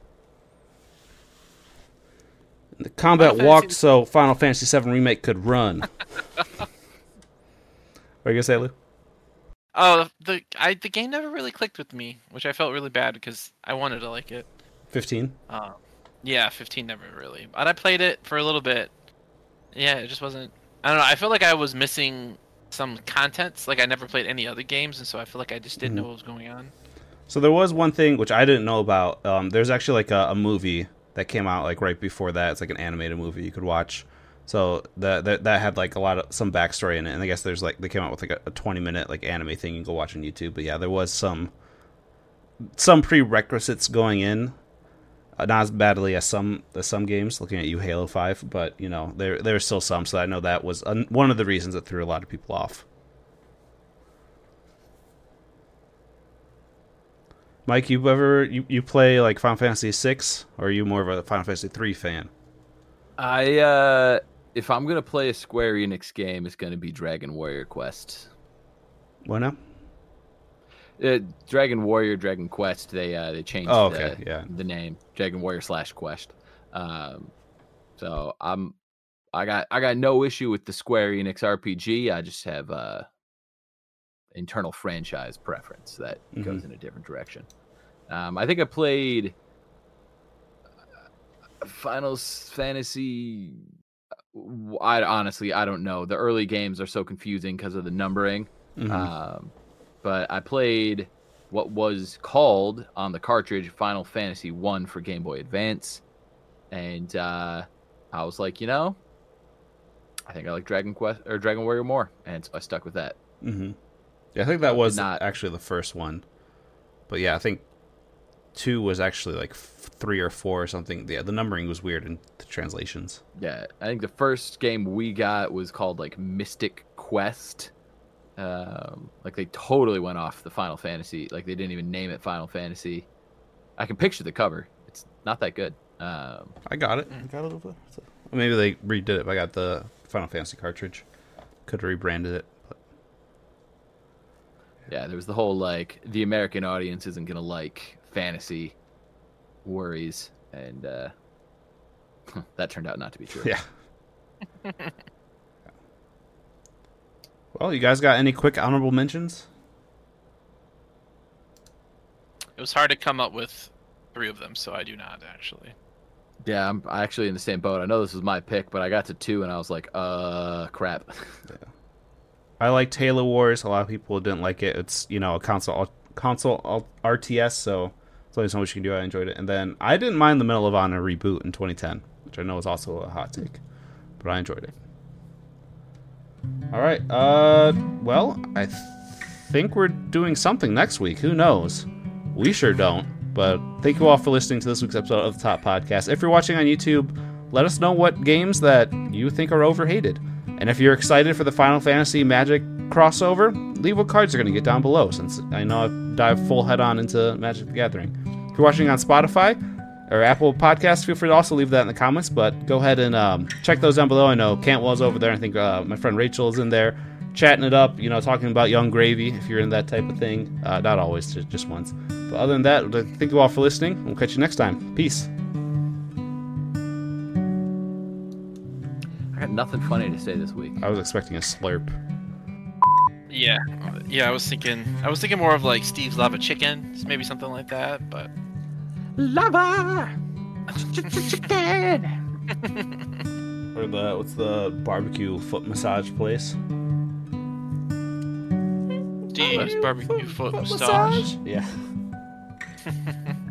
The combat Final walked Fantasy... so Final Fantasy seven Remake could run. What are you going to say, Lou? Oh, the I the game never really clicked with me, which I felt really bad because I wanted to like it. fifteen? Um, yeah, fifteen never really. But I played it for a little bit. Yeah, it just wasn't. I don't know. I feel like I was missing some contents. Like I never played any other games, and so I feel like I just didn't mm-hmm. know what was going on. So there was one thing which I didn't know about. Um, there's actually like a, a movie that came out like right before that. It's like an animated movie you could watch. So that that that had like a lot of some backstory in it, and I guess there's like they came out with like a, a twenty minute like anime thing you can go watch on YouTube. But yeah, there was some some prerequisites going in, uh, not as badly as some as some games. Looking at you, Halo five, but you know there there's still some. So I know that was un- one of the reasons that threw a lot of people off. Mike, you ever you, you play like Final Fantasy six, or are you more of a Final Fantasy three fan? I uh. If I'm gonna play a Square Enix game, it's gonna be Dragon Warrior Quest. What now? Uh, Dragon Warrior, Dragon Quest. They uh, they changed oh, okay. the, yeah. the name. Dragon Warrior slash Quest. Um, so I'm I got I got no issue with the Square Enix R P G. I just have uh internal franchise preference that mm-hmm. goes in a different direction. Um, I think I played Final Fantasy. I honestly, I don't know. The early games are so confusing because of the numbering. Mm-hmm. Um, but I played what was called on the cartridge Final Fantasy one for Game Boy Advance. And uh, I was like, you know, I think I like Dragon Quest or Dragon Warrior more. And so I stuck with that. Mm-hmm. Yeah, I think that was not... actually the first one. But yeah, I think two was actually like three or four or something. Yeah, the numbering was weird in the translations. Yeah, I think the first game we got was called like Mystic Quest. Um, like they totally went off the Final Fantasy. Like they didn't even name it Final Fantasy. I can picture the cover. It's not that good. Um, I got it. I got it over. Maybe they redid it. I got the Final Fantasy cartridge. Could have rebranded it. But... yeah, there was the whole like the American audience isn't gonna like fantasy worries, and uh, that turned out not to be true. Yeah. Well, you guys got any quick honorable mentions? It was hard to come up with three of them, so I do not actually. Yeah, I'm actually in the same boat. I know this was my pick, but I got to two, and I was like, uh, crap. Yeah. I liked Halo Wars. A lot of people didn't like it. It's, you know, a console console R T S, so there's only so much you can do. I enjoyed it. And then I didn't mind the Medal of Honor reboot in twenty ten, which I know is also a hot take, but I enjoyed it. All right. Uh, well, I th- think we're doing something next week. Who knows? We sure don't. But thank you all for listening to this week's episode of the Top Podcast. If you're watching on YouTube, let us know what games that you think are overhated. And if you're excited for the Final Fantasy Magic crossover, leave what cards are going to get down below, since I know I've dived full head on into Magic the Gathering. If you're watching on Spotify or Apple Podcasts, feel free to also leave that in the comments, but go ahead and um, check those down below. I know Cantwell's over there. I think uh, my friend Rachel is in there chatting it up, you know, talking about Young Gravy, if you're in that type of thing. Uh, not always, just, just once. But other than that, thank you all for listening. We'll catch you next time. Peace. I got nothing funny to say this week. I was expecting a slurp. Yeah, yeah. I was thinking, I was thinking more of like Steve's Lava Chicken, maybe something like that. But lava chicken. Or the what's the barbecue foot massage place? Steve's barbecue foot, foot massage. Yeah.